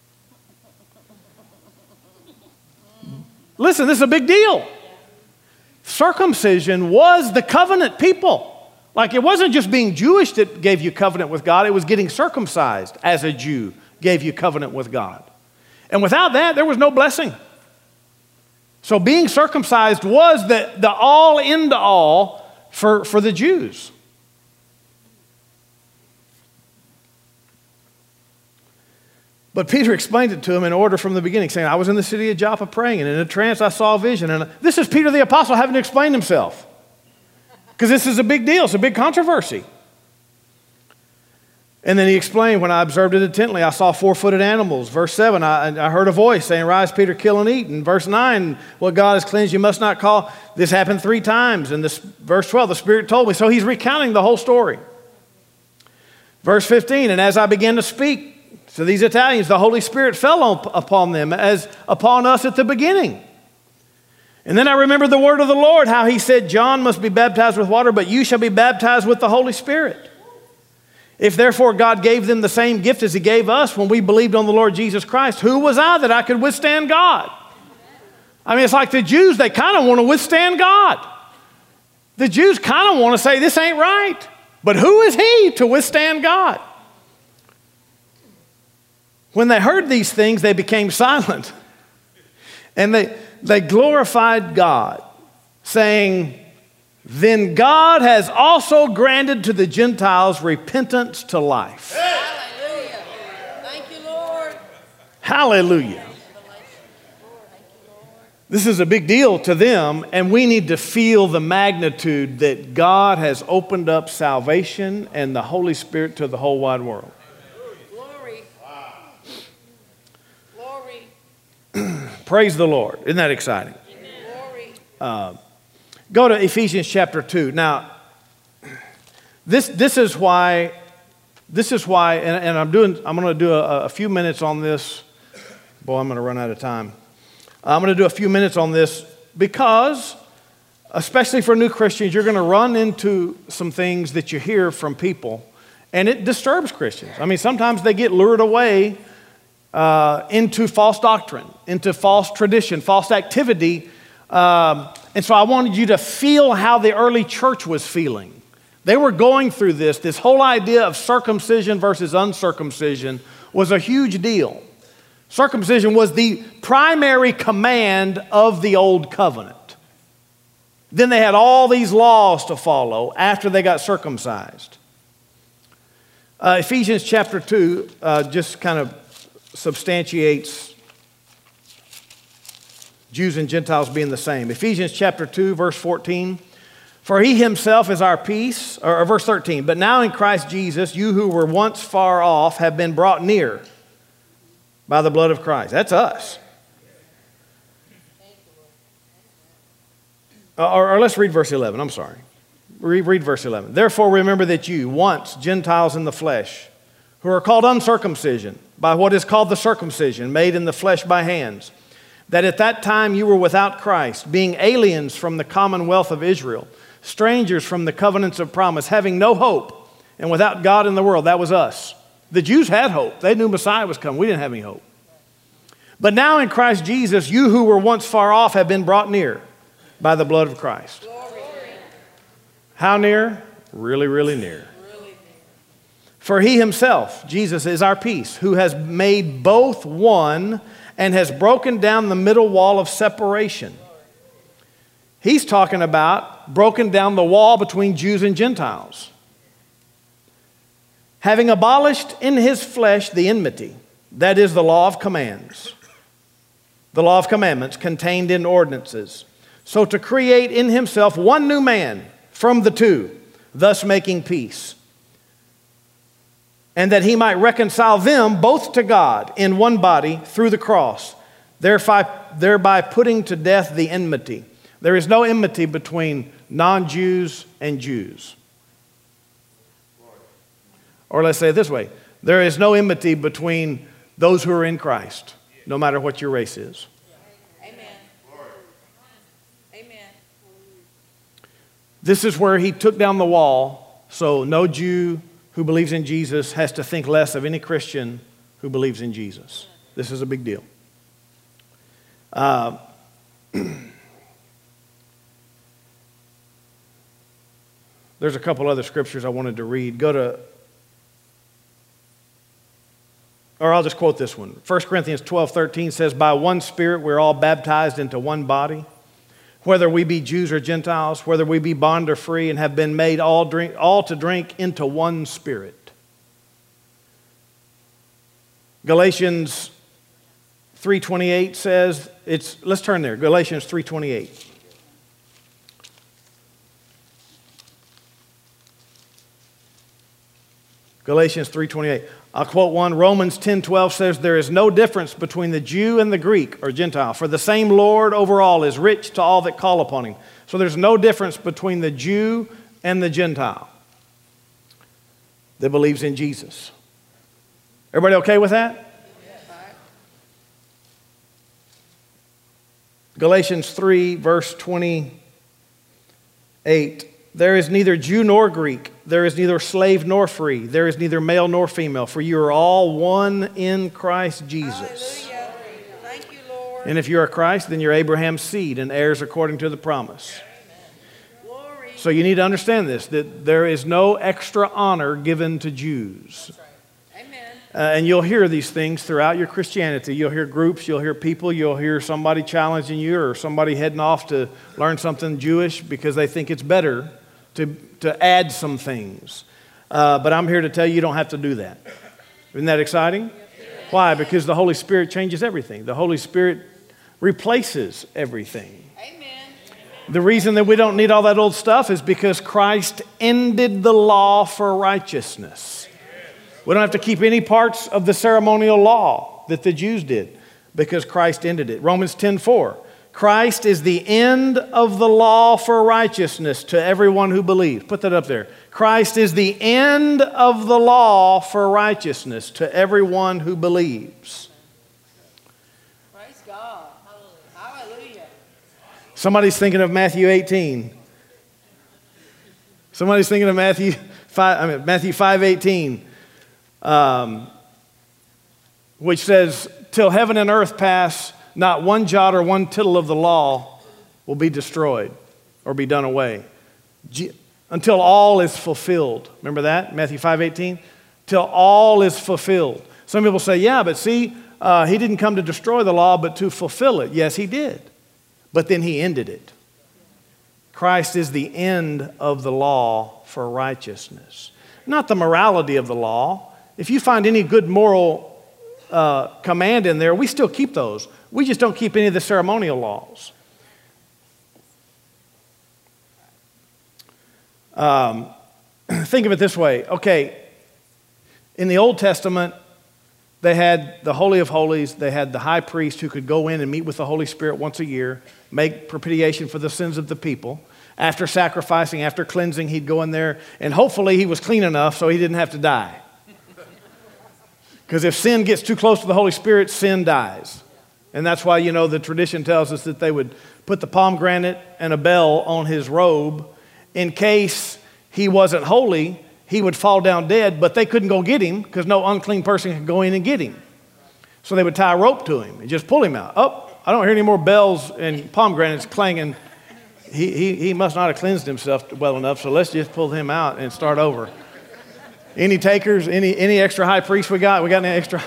Listen, this is a big deal. Circumcision was the covenant people. Like, it wasn't just being Jewish that gave you covenant with God. It was getting circumcised as a Jew gave you covenant with God. And without that, there was no blessing. So being circumcised was the, the all into all for, for the Jews. But Peter explained it to him in order from the beginning, saying, I was in the city of Joppa praying, and in a trance I saw a vision. And this is Peter the apostle having to explain himself. Because this is a big deal. It's a big controversy. And then he explained, when I observed it intently, I saw four-footed animals. Verse seven, I, I heard a voice saying, rise, Peter, kill and eat. And verse nine, what God has cleansed you must not call. This happened three times. And this, verse twelve, the Spirit told me. So he's recounting the whole story. Verse fifteen, and as I began to speak to these Italians, the Holy Spirit fell on, upon them as upon us at the beginning. And then I remembered the word of the Lord, how he said, John must be baptized with water, but you shall be baptized with the Holy Spirit. If therefore God gave them the same gift as he gave us when we believed on the Lord Jesus Christ, who was I that I could withstand God? I mean, it's like the Jews, they kind of want to withstand God. The Jews kind of want to say, this ain't right. But who is he to withstand God? When they heard these things, they became silent. And they... They glorified God, saying, then God has also granted to the Gentiles repentance to life. Hallelujah. Thank you, Lord. Hallelujah. This is a big deal to them, and we need to feel the magnitude that God has opened up salvation and the Holy Spirit to the whole wide world. Glory. Glory. Praise the Lord. Isn't that exciting? Uh, go to Ephesians chapter two. Now, this this is why this is why, and, and I'm doing. I'm going to do a, a few minutes on this. Boy, I'm going to run out of time. I'm going to do a few minutes on this because, especially for new Christians, you're going to run into some things that you hear from people, and it disturbs Christians. I mean, sometimes they get lured away Uh, into false doctrine, into false tradition, false activity. Um, and so I wanted you to feel how the early church was feeling. They were going through this. This whole idea of circumcision versus uncircumcision was a huge deal. Circumcision was the primary command of the old covenant. Then they had all these laws to follow after they got circumcised. Uh, Ephesians chapter two uh, just kind of substantiates Jews and Gentiles being the same. Ephesians chapter two, verse fourteen. For he himself is our peace, or, or verse thirteen. But now in Christ Jesus, you who were once far off have been brought near by the blood of Christ. That's us. Or, or let's read verse eleven. I'm sorry. Read, read verse eleven. Therefore remember that you, once Gentiles in the flesh, who are called uncircumcision, by what is called the circumcision, made in the flesh by hands, that at that time you were without Christ, being aliens from the commonwealth of Israel, strangers from the covenants of promise, having no hope, and without God in the world. That was us. The Jews had hope. They knew Messiah was coming. We didn't have any hope. But now in Christ Jesus, you who were once far off have been brought near by the blood of Christ. Glory. How near? Really, really near. For he himself, Jesus, is our peace, who has made both one and has broken down the middle wall of separation. He's talking about broken down the wall between Jews and Gentiles. Having abolished in his flesh the enmity, that is the law of commands, the law of commandments contained in ordinances, so to create in himself one new man from the two, thus making peace. And that he might reconcile them both to God in one body through the cross, thereby, thereby putting to death the enmity. There is no enmity between non-Jews and Jews. Or let's say it this way. There is no enmity between those who are in Christ, no matter what your race is. Amen. Amen. This is where he took down the wall, so no Jew who believes in Jesus has to think less of any Christian who believes in Jesus. This is a big deal. Uh, there's a couple other scriptures I wanted to read. Go to, or I'll just quote this one. First Corinthians twelve thirteen says, by one Spirit we're all baptized into one body, whether we be Jews or Gentiles, whether we be bond or free, and have been made all drink, all to drink into one Spirit. Galatians three twenty-eight says, it's, let's turn there, Galatians three twenty-eight. Galatians three twenty-eight. I'll quote one. Romans ten twelve says, there is no difference between the Jew and the Greek or Gentile, for the same Lord over all is rich to all that call upon him. So there's no difference between the Jew and the Gentile that believes in Jesus. Everybody okay with that? Galatians three, verse twenty-eight. There is neither Jew nor Greek. There is neither slave nor free. There is neither male nor female. For you are all one in Christ Jesus. Hallelujah. Thank you, Lord. And if you are Christ, then you're Abraham's seed and heirs according to the promise. Glory. So you need to understand this, that there is no extra honor given to Jews. Amen. Uh, and you'll hear these things throughout your Christianity. You'll hear groups, you'll hear people, you'll hear somebody challenging you or somebody heading off to learn something Jewish because they think it's better to, to add some things. Uh, but I'm here to tell you you don't have to do that. Isn't that exciting? Why? Because the Holy Spirit changes everything. The Holy Spirit replaces everything. Amen. The reason that we don't need all that old stuff is because Christ ended the law for righteousness. We don't have to keep any parts of the ceremonial law that the Jews did because Christ ended it. Romans ten four. Christ is the end of the law for righteousness to everyone who believes. Put that up there. Christ is the end of the law for righteousness to everyone who believes. Praise God. Hallelujah. Somebody's thinking of Matthew eighteen. Somebody's thinking of Matthew five, I mean, Matthew five eighteen, um, which says, till heaven and earth pass, not one jot or one tittle of the law will be destroyed or be done away. G- until all is fulfilled. Remember that? Matthew five eighteen? Till all is fulfilled. Some people say, yeah, but see, uh, he didn't come to destroy the law, but to fulfill it. Yes, he did. But then he ended it. Christ is the end of the law for righteousness. Not the morality of the law. If you find any good moral uh, command in there, we still keep those. We just don't keep any of the ceremonial laws. Um, think of it this way. Okay, in the Old Testament, they had the Holy of Holies. They had the high priest who could go in and meet with the Holy Spirit once a year, make propitiation for the sins of the people. After sacrificing, after cleansing, he'd go in there, and hopefully he was clean enough so he didn't have to die. Because if sin gets too close to the Holy Spirit, sin dies. And that's why, you know, the tradition tells us that they would put the pomegranate and a bell on his robe in case he wasn't holy, he would fall down dead, but they couldn't go get him because no unclean person could go in and get him. So they would tie a rope to him and just pull him out. Oh, I don't hear any more bells and pomegranates clanging. He, he, he must not have cleansed himself well enough, so let's just pull him out and start over. Any takers? Any, any extra high priests we got? We got any extra?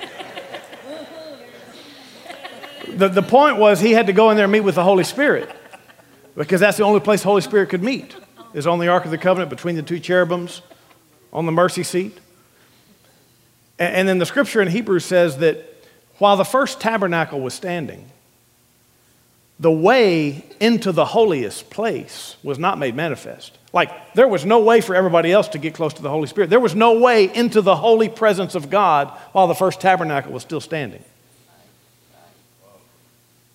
The, the point was he had to go in there and meet with the Holy Spirit because that's the only place the Holy Spirit could meet is on the Ark of the Covenant between the two cherubims on the mercy seat. And, and then the scripture in Hebrews says that while the first tabernacle was standing, the way into the holiest place was not made manifest. Like there was no way for everybody else to get close to the Holy Spirit. There was no way into the holy presence of God while the first tabernacle was still standing.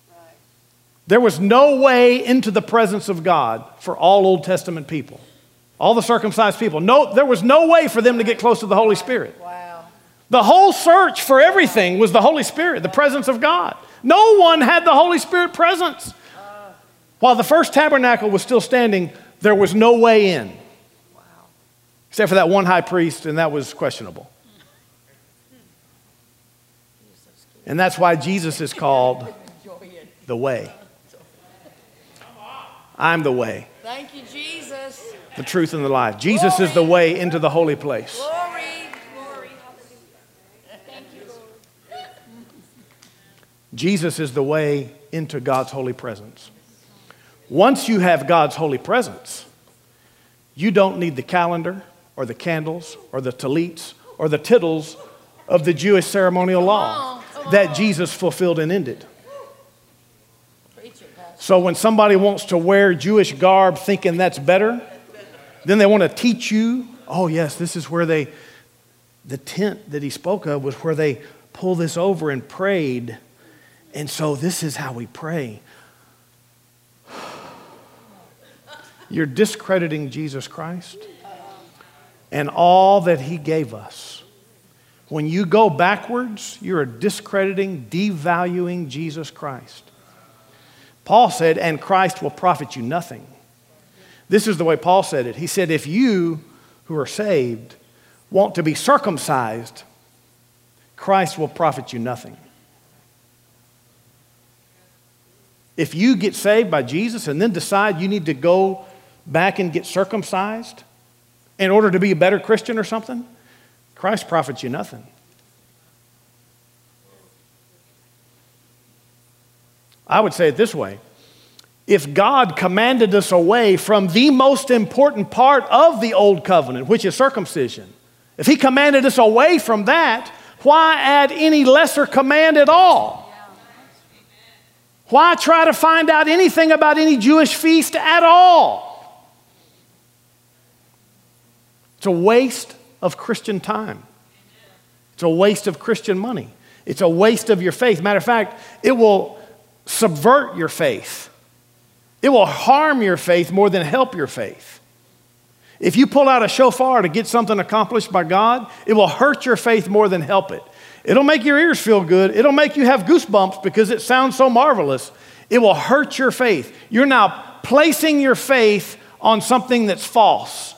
There was no way into the presence of God for all Old Testament people. All the circumcised people. No, there was no way for them to get close to the Holy Spirit. Wow. The whole search for everything was the Holy Spirit, the presence of God. No one had the Holy Spirit presence. While the first tabernacle was still standing, there was no way in. Wow. Except for that one high priest, and that was questionable. And that's why Jesus is called the way. I'm the way, Thank you, Jesus. the truth, and the life. Jesus is the way into the holy place. Glory. Glory. Thank you, Lord. Jesus is the way into God's holy presence. Once you have God's holy presence, you don't need the calendar or the candles or the tallits or the tittles of the Jewish ceremonial law that Jesus fulfilled and ended. Preach it, Pastor. So when somebody wants to wear Jewish garb thinking that's better, then they want to teach you, oh yes, this is where they, the tent that he spoke of was where they pulled this over and prayed. And so this is how we pray. You're discrediting Jesus Christ and all that he gave us. When you go backwards, you're discrediting, devaluing Jesus Christ. Paul said, and Christ will profit you nothing. This is the way Paul said it. He said, if you who are saved want to be circumcised, Christ will profit you nothing. If you get saved by Jesus and then decide you need to go back and get circumcised in order to be a better Christian or something, Christ profits you nothing. I would say it this way. If God commanded us away from the most important part of the old covenant, which is circumcision, if he commanded us away from that, why add any lesser command at all? Why try to find out anything about any Jewish feast at all? It's a waste of Christian time. It's a waste of Christian money. It's a waste of your faith. Matter of fact, it will subvert your faith. It will harm your faith more than help your faith. If you pull out a shofar to get something accomplished by God, it will hurt your faith more than help it. It'll make your ears feel good. It'll make you have goosebumps because it sounds so marvelous. It will hurt your faith. You're now placing your faith on something that's false.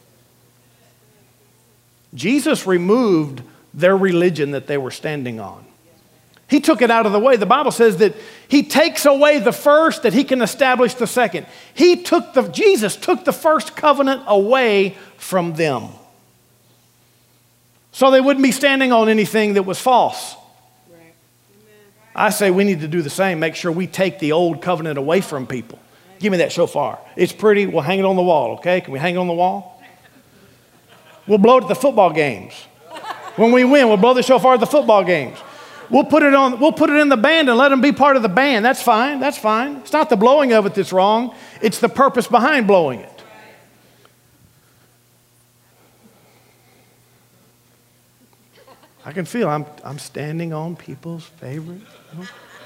Jesus removed their religion that they were standing on. He took it out of the way. The Bible says that he takes away the first that he can establish the second. He took the, Jesus took the first covenant away from them. So they wouldn't be standing on anything that was false. Right. I say we need to do the same. Make sure we take the old covenant away from people. Give me that shofar. It's pretty. We'll hang it on the wall, okay? Can we hang it on the wall? We'll blow it at the football games. When we win, we'll blow the shofar at the football games. We'll put it on, we'll put it in the band and let them be part of the band. That's fine. That's fine. It's not the blowing of it that's wrong. It's the purpose behind blowing it. I can feel I'm, I'm standing on people's favorite. You know?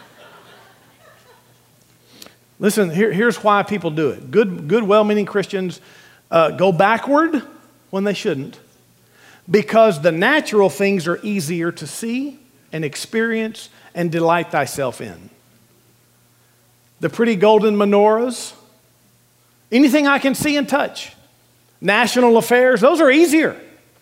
Listen, here, here's why people do it. Good, good well-meaning Christians uh, go backward when they shouldn't because the natural things are easier to see and experience and delight thyself in. The pretty golden menorahs, anything I can see and touch, national affairs, those are easier.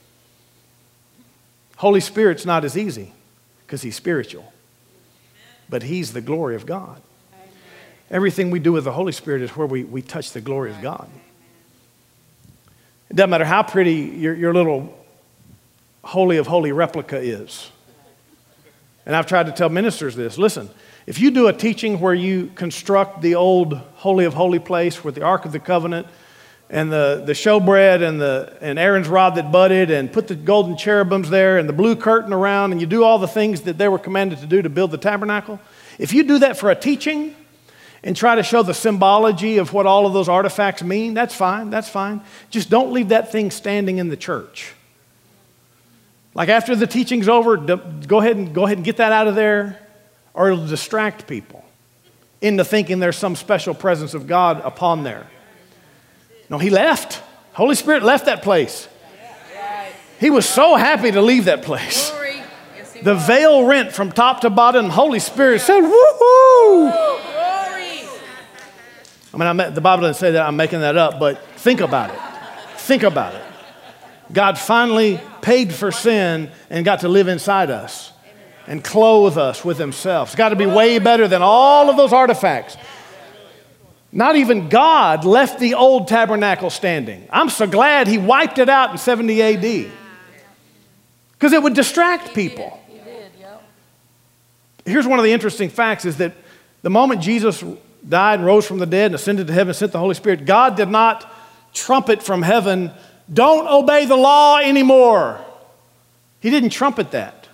Holy Spirit's not as easy because he's spiritual, but he's the glory of God. Everything we do with the Holy Spirit is where we, we touch the glory of God. It doesn't matter how pretty your, your little holy of holy replica is. And I've tried to tell ministers this. Listen, if you do a teaching where you construct the old holy of holy place with the Ark of the Covenant and the, the showbread and, the, and Aaron's rod that budded and put the golden cherubims there and the blue curtain around and you do all the things that they were commanded to do to build the tabernacle, if you do that for a teaching and try to show the symbology of what all of those artifacts mean, that's fine, that's fine. Just don't leave that thing standing in the church. Like after the teaching's over, go ahead and go ahead and get that out of there, or it'll distract people into thinking there's some special presence of God upon there. No, he left. Holy Spirit left that place. He was so happy to leave that place. Glory. Yes, he The was. veil rent from top to bottom. Holy Spirit said, woohoo! Oh, glory. I mean, I'm, the Bible doesn't say that. I'm making that up, but think about it. Think about it. God finally paid for sin and got to live inside us and clothe us with himself. It's got to be way better than all of those artifacts. Not even God left the old tabernacle standing. I'm so glad he wiped it out in seventy A D because it would distract people. He did, yep. Here's one of the interesting facts is that the moment Jesus died and rose from the dead and ascended to heaven and sent the Holy Spirit, God did not trumpet from heaven, don't obey the law anymore. He didn't trumpet that.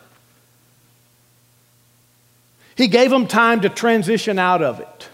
He gave them time to transition out of it.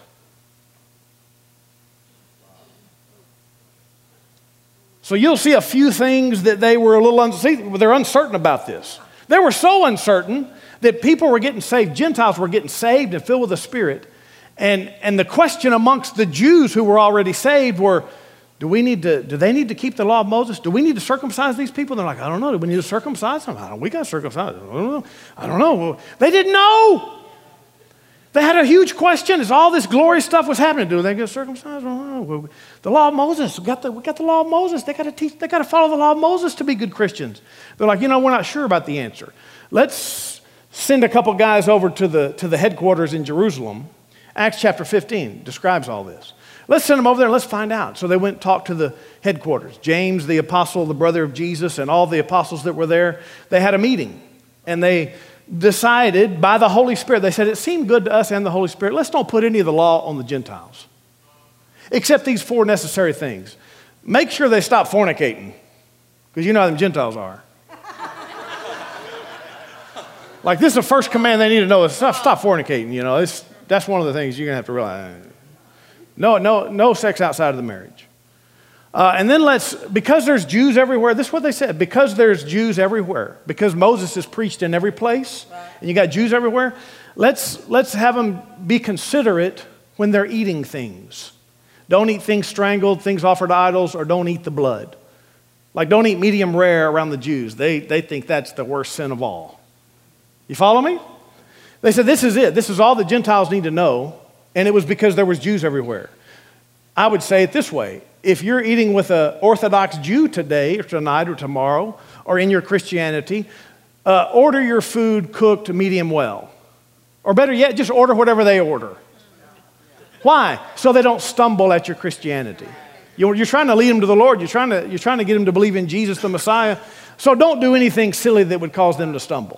So you'll see a few things that they were a little uncertain, they're uncertain about this. They were so uncertain that people were getting saved, Gentiles were getting saved and filled with the Spirit. And, and the question amongst the Jews who were already saved were, do we need to, do they need to keep the law of Moses? Do we need to circumcise these people? They're like, I don't know. Do we need to circumcise them? I don't, we got to circumcise them. I don't know. I don't know. Well, they didn't know. They had a huge question as all this glorious stuff was happening. Do they get circumcised? Well, the law of Moses, we got the, we got the law of Moses. They got to teach, they got to follow the law of Moses to be good Christians. They're like, you know, we're not sure about the answer. Let's send a couple guys over to the, to the headquarters in Jerusalem. Acts chapter fifteen describes all this. Let's send them over there and let's find out. So they went and talked to the headquarters. James, the apostle, the brother of Jesus, and all the apostles that were there, they had a meeting. And they decided by the Holy Spirit, they said, it seemed good to us and the Holy Spirit, let's don't put any of the law on the Gentiles. Except these four necessary things. Make sure they stop fornicating, because you know how them Gentiles are. Like this is the first command they need to know is stop, stop fornicating, you know. It's, that's one of the things you're going to have to realize. No, no, no sex outside of the marriage. Uh, and then let's, because there's Jews everywhere, this is what they said, because there's Jews everywhere, because Moses is preached in every place, and you got Jews everywhere, let's, let's have them be considerate when they're eating things. Don't eat things strangled, things offered to idols, or don't eat the blood. Like don't eat medium rare around the Jews. They, they think that's the worst sin of all. You follow me? They said, this is it. This is all the Gentiles need to know, and it was because there was Jews everywhere. I would say it this way. If you're eating with an Orthodox Jew today or tonight or tomorrow or in your Christianity, uh, order your food cooked medium well. Or better yet, just order whatever they order. Why? So they don't stumble at your Christianity. You're, you're trying to lead them to the Lord. You're trying to, you're trying to get them to believe in Jesus the Messiah. So don't do anything silly that would cause them to stumble.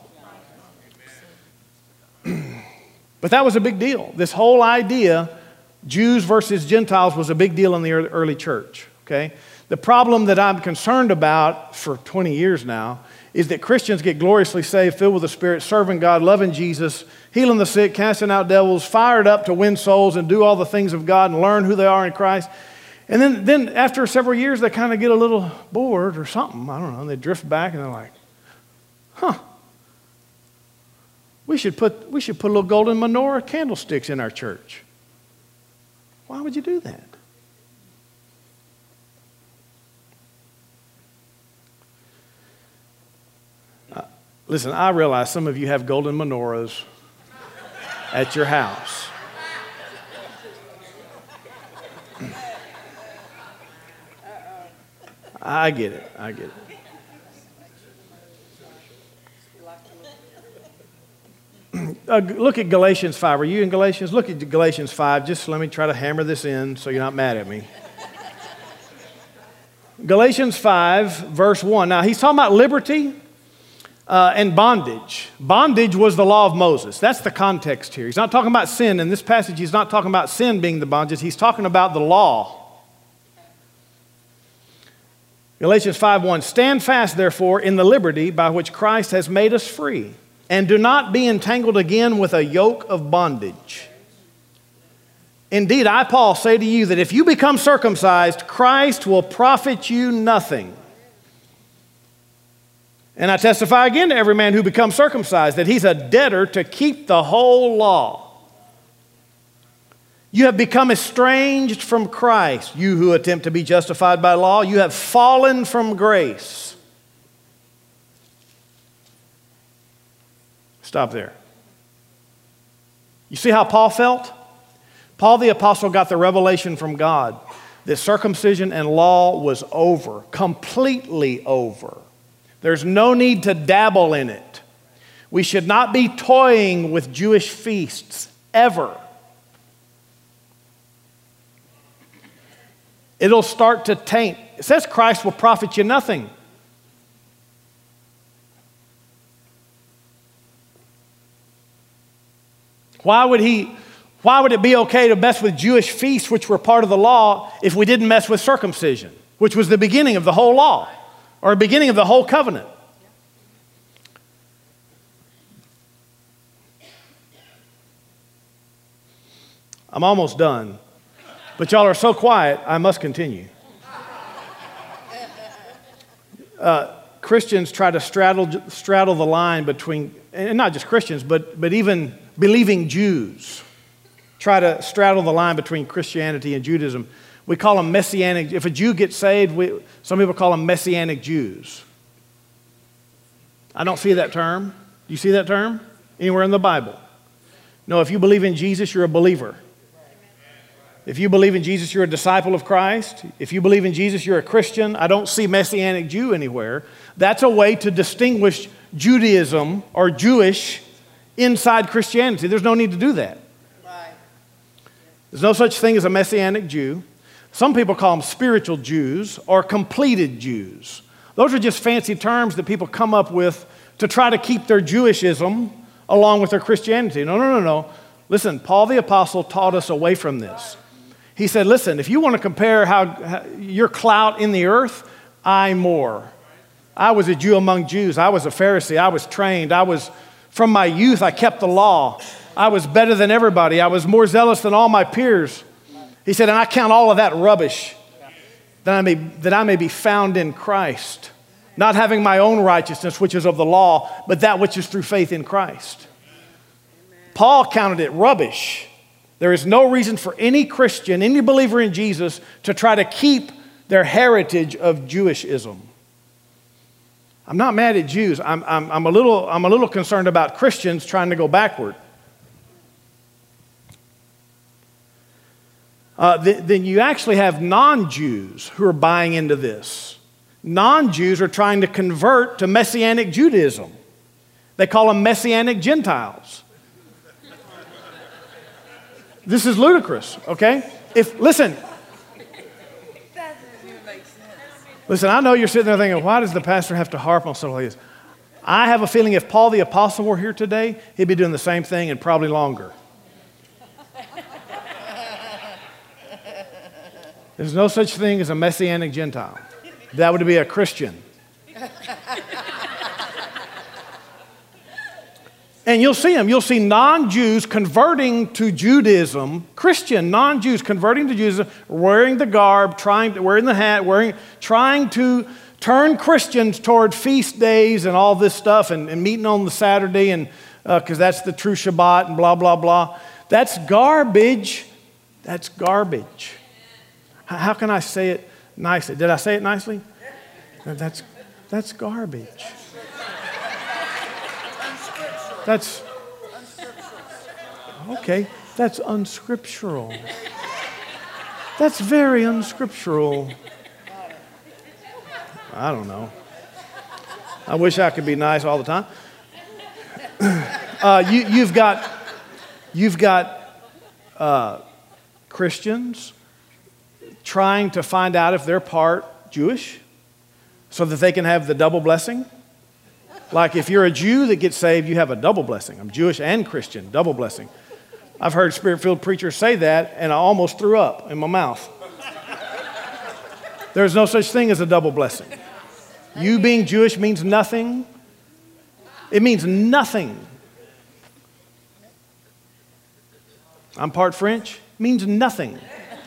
But that was a big deal. This whole idea, Jews versus Gentiles, was a big deal in the early church, okay? The problem that I'm concerned about for twenty years now is that Christians get gloriously saved, filled with the Spirit, serving God, loving Jesus, healing the sick, casting out devils, fired up to win souls and do all the things of God and learn who they are in Christ. And then, then after several years, they kind of get a little bored or something. I don't know. They drift back and they're like, huh. We should put, we should put a little golden menorah candlesticks in our church. Why would you do that? Uh, listen, I realize some of you have golden menorahs at your house. I get it. I get it. Uh, look at Galatians five. Are you in Galatians? Look at Galatians five. Just let me try to hammer this in so you're not mad at me. Galatians five, verse one. Now, he's talking about liberty uh, and bondage. Bondage was the law of Moses. That's the context here. He's not talking about sin. In this passage, he's not talking about sin being the bondage. He's talking about the law. Galatians five one. Stand fast, therefore, in the liberty by which Christ has made us free. And do not be entangled again with a yoke of bondage. Indeed, I, Paul, say to you that if you become circumcised, Christ will profit you nothing. And I testify again to every man who becomes circumcised that he's a debtor to keep the whole law. You have become estranged from Christ. You who attempt to be justified by law, you have fallen from grace. Stop there. You see how Paul felt? Paul the apostle got the revelation from God that circumcision and law was over, completely over. There's no need to dabble in it. We should not be toying with Jewish feasts ever. It'll start to taint. It says Christ will profit you nothing. Why would he, why would it be okay to mess with Jewish feasts, which were part of the law, if we didn't mess with circumcision, which was the beginning of the whole law, or the beginning of the whole covenant? I'm almost done, but y'all are so quiet, I must continue. Uh, Christians try to straddle, straddle the line between, and not just Christians, but, but even believing Jews try to straddle the line between Christianity and Judaism. We call them Messianic. If a Jew gets saved, we, some people call them Messianic Jews. I don't see that term. Do you see that term anywhere in the Bible? No, if you believe in Jesus, you're a believer. If you believe in Jesus, you're a disciple of Christ. If you believe in Jesus, you're a Christian. I don't see Messianic Jew anywhere. That's a way to distinguish Judaism or Jewish inside Christianity. There's no need to do that. Right. There's no such thing as a Messianic Jew. Some people call them spiritual Jews or completed Jews. Those are just fancy terms that people come up with to try to keep their Jewishism along with their Christianity. No, no, no, no. Listen, Paul the Apostle taught us away from this. He said, listen, if you want to compare how, how your clout in the earth, I more. I was a Jew among Jews. I was a Pharisee. I was trained. I was, from my youth, I kept the law. I was better than everybody. I was more zealous than all my peers. He said, and I count all of that rubbish, that I may, that I may be found in Christ, not having my own righteousness, which is of the law, but that which is through faith in Christ. Paul counted it rubbish. There is no reason for any Christian, any believer in Jesus, to try to keep their heritage of Jewishism. I'm not mad at Jews. I'm, I'm, I'm, a little, I'm a little concerned about Christians trying to go backward. Uh, th- then you actually have non-Jews who are buying into this. Non-Jews are trying to convert to Messianic Judaism. They call them Messianic Gentiles. This is ludicrous, okay? If, listen. That doesn't even make sense. Listen, I know you're sitting there thinking, why does the pastor have to harp on stuff like this? I have a feeling if Paul the Apostle were here today, he'd be doing the same thing and probably longer. There's no such thing as a Messianic Gentile. That would be a Christian. And you'll see them. You'll see non-Jews converting to Judaism, Christian non-Jews converting to Judaism, wearing the garb, trying to, wearing the hat, wearing, trying to turn Christians toward feast days and all this stuff, and, and meeting on the Saturday, and because uh, that's the true Shabbat, and blah blah blah. That's garbage. That's garbage. How, how can I say it nicely? Did I say it nicely? That's that's garbage. That's, okay, that's unscriptural. That's very unscriptural. I don't know. I wish I could be nice all the time. Uh, you, you've got, you've got uh, Christians trying to find out if they're part Jewish so that they can have the double blessing. Like if you're a Jew that gets saved, you have a double blessing. I'm Jewish and Christian, double blessing. I've heard Spirit-filled preachers say that, and I almost threw up in my mouth. There's no such thing as a double blessing. You being Jewish means nothing. It means nothing. I'm part French, means nothing.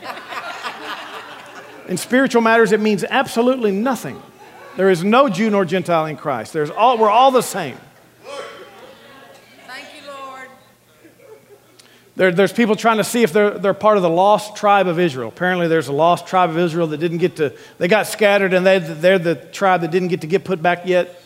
In spiritual matters, it means absolutely nothing. There is no Jew nor Gentile in Christ. There's all, we're all the same. Thank you, Lord. There, there's people trying to see if they're, they're part of the lost tribe of Israel. Apparently there's a lost tribe of Israel that didn't get to, they got scattered and they, they're the tribe that didn't get to get put back yet.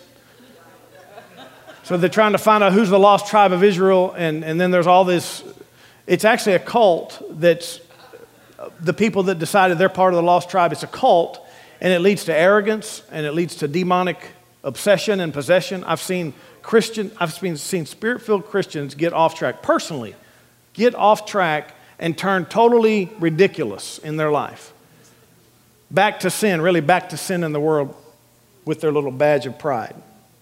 So they're trying to find out who's the lost tribe of Israel, and, and then there's all this, it's actually a cult that's the people that decided they're part of the lost tribe. It's a cult, and it leads to arrogance, and it leads to demonic obsession and possession. I've seen Christian, I've seen, seen spirit-filled Christians get off track, personally, get off track and turn totally ridiculous in their life. Back to sin, really back to sin in the world with their little badge of pride.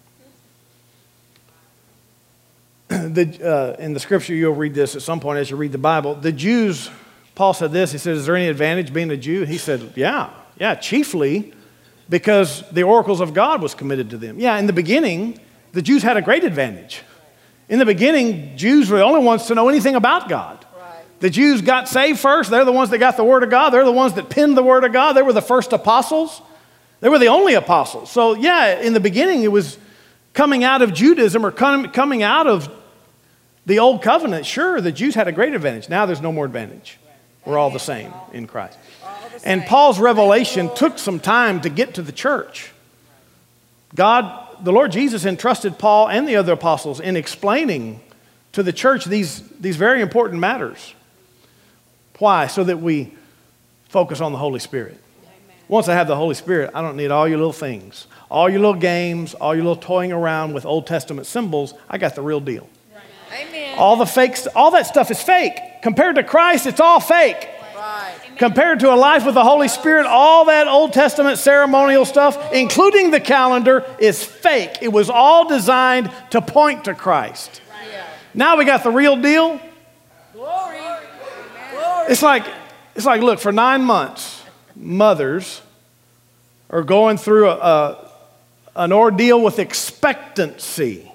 The, uh, in the scripture, you'll read this at some point as you read the Bible. The Jews, Paul said this, he said, is there any advantage being a Jew? He said, yeah, yeah, chiefly because the oracles of God was committed to them. Yeah, in the beginning, the Jews had a great advantage. In the beginning, Jews were the only ones to know anything about God. Right. The Jews got saved first. They're the ones that got the Word of God. They're the ones that penned the Word of God. They were the first apostles. They were the only apostles. So yeah, in the beginning, it was coming out of Judaism or coming out of the old covenant. Sure, the Jews had a great advantage. Now there's no more advantage. We're all the same in Christ. And Paul's revelation took some time to get to the church. God, the Lord Jesus entrusted Paul and the other apostles in explaining to the church these, these very important matters. Why? So that we focus on the Holy Spirit. Once I have the Holy Spirit, I don't need all your little things, all your little games, all your little toying around with Old Testament symbols. I got the real deal. Amen. All the fakes, all that stuff is fake. Compared to Christ, it's all fake. Right. Compared to a life with the Holy Spirit, all that Old Testament ceremonial stuff, including the calendar, is fake. It was all designed to point to Christ. Yeah. Now we got the real deal. Glory. It's like, it's like, look, for nine months, mothers are going through a, a, an ordeal with expectancy.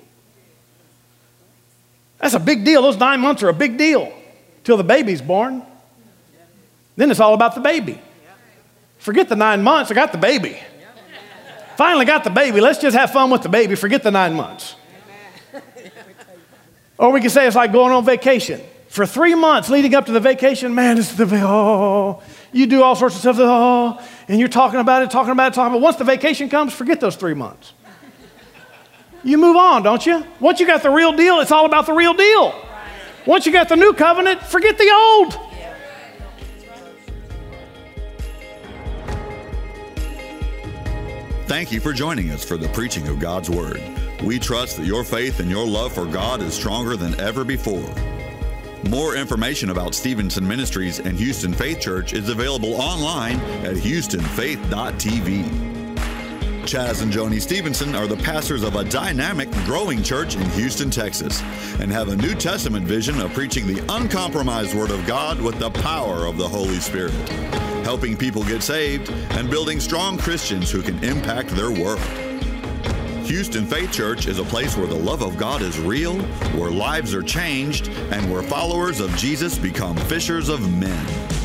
That's a big deal. Those nine months are a big deal till the baby's born. Then it's all about the baby. Forget the nine months. I got the baby. Finally got the baby. Let's just have fun with the baby. Forget the nine months. Or we can say it's like going on vacation. For three months leading up to the vacation, man, it's the, oh, you do all sorts of stuff, oh, and you're talking about it, talking about it, talking about it. Once the vacation comes, forget those three months. You move on, don't you? Once you got the real deal, it's all about the real deal. Once you got the new covenant, forget the old. Thank you for joining us for the preaching of God's Word. We trust that your faith and your love for God is stronger than ever before. More information about Stevenson Ministries and Houston Faith Church is available online at houston faith dot t v. Chaz and Joni Stevenson are the pastors of a dynamic, growing church in Houston, Texas, and have a New Testament vision of preaching the uncompromised Word of God with the power of the Holy Spirit, helping people get saved and building strong Christians who can impact their world. Houston Faith Church is a place where the love of God is real, where lives are changed, and where followers of Jesus become fishers of men.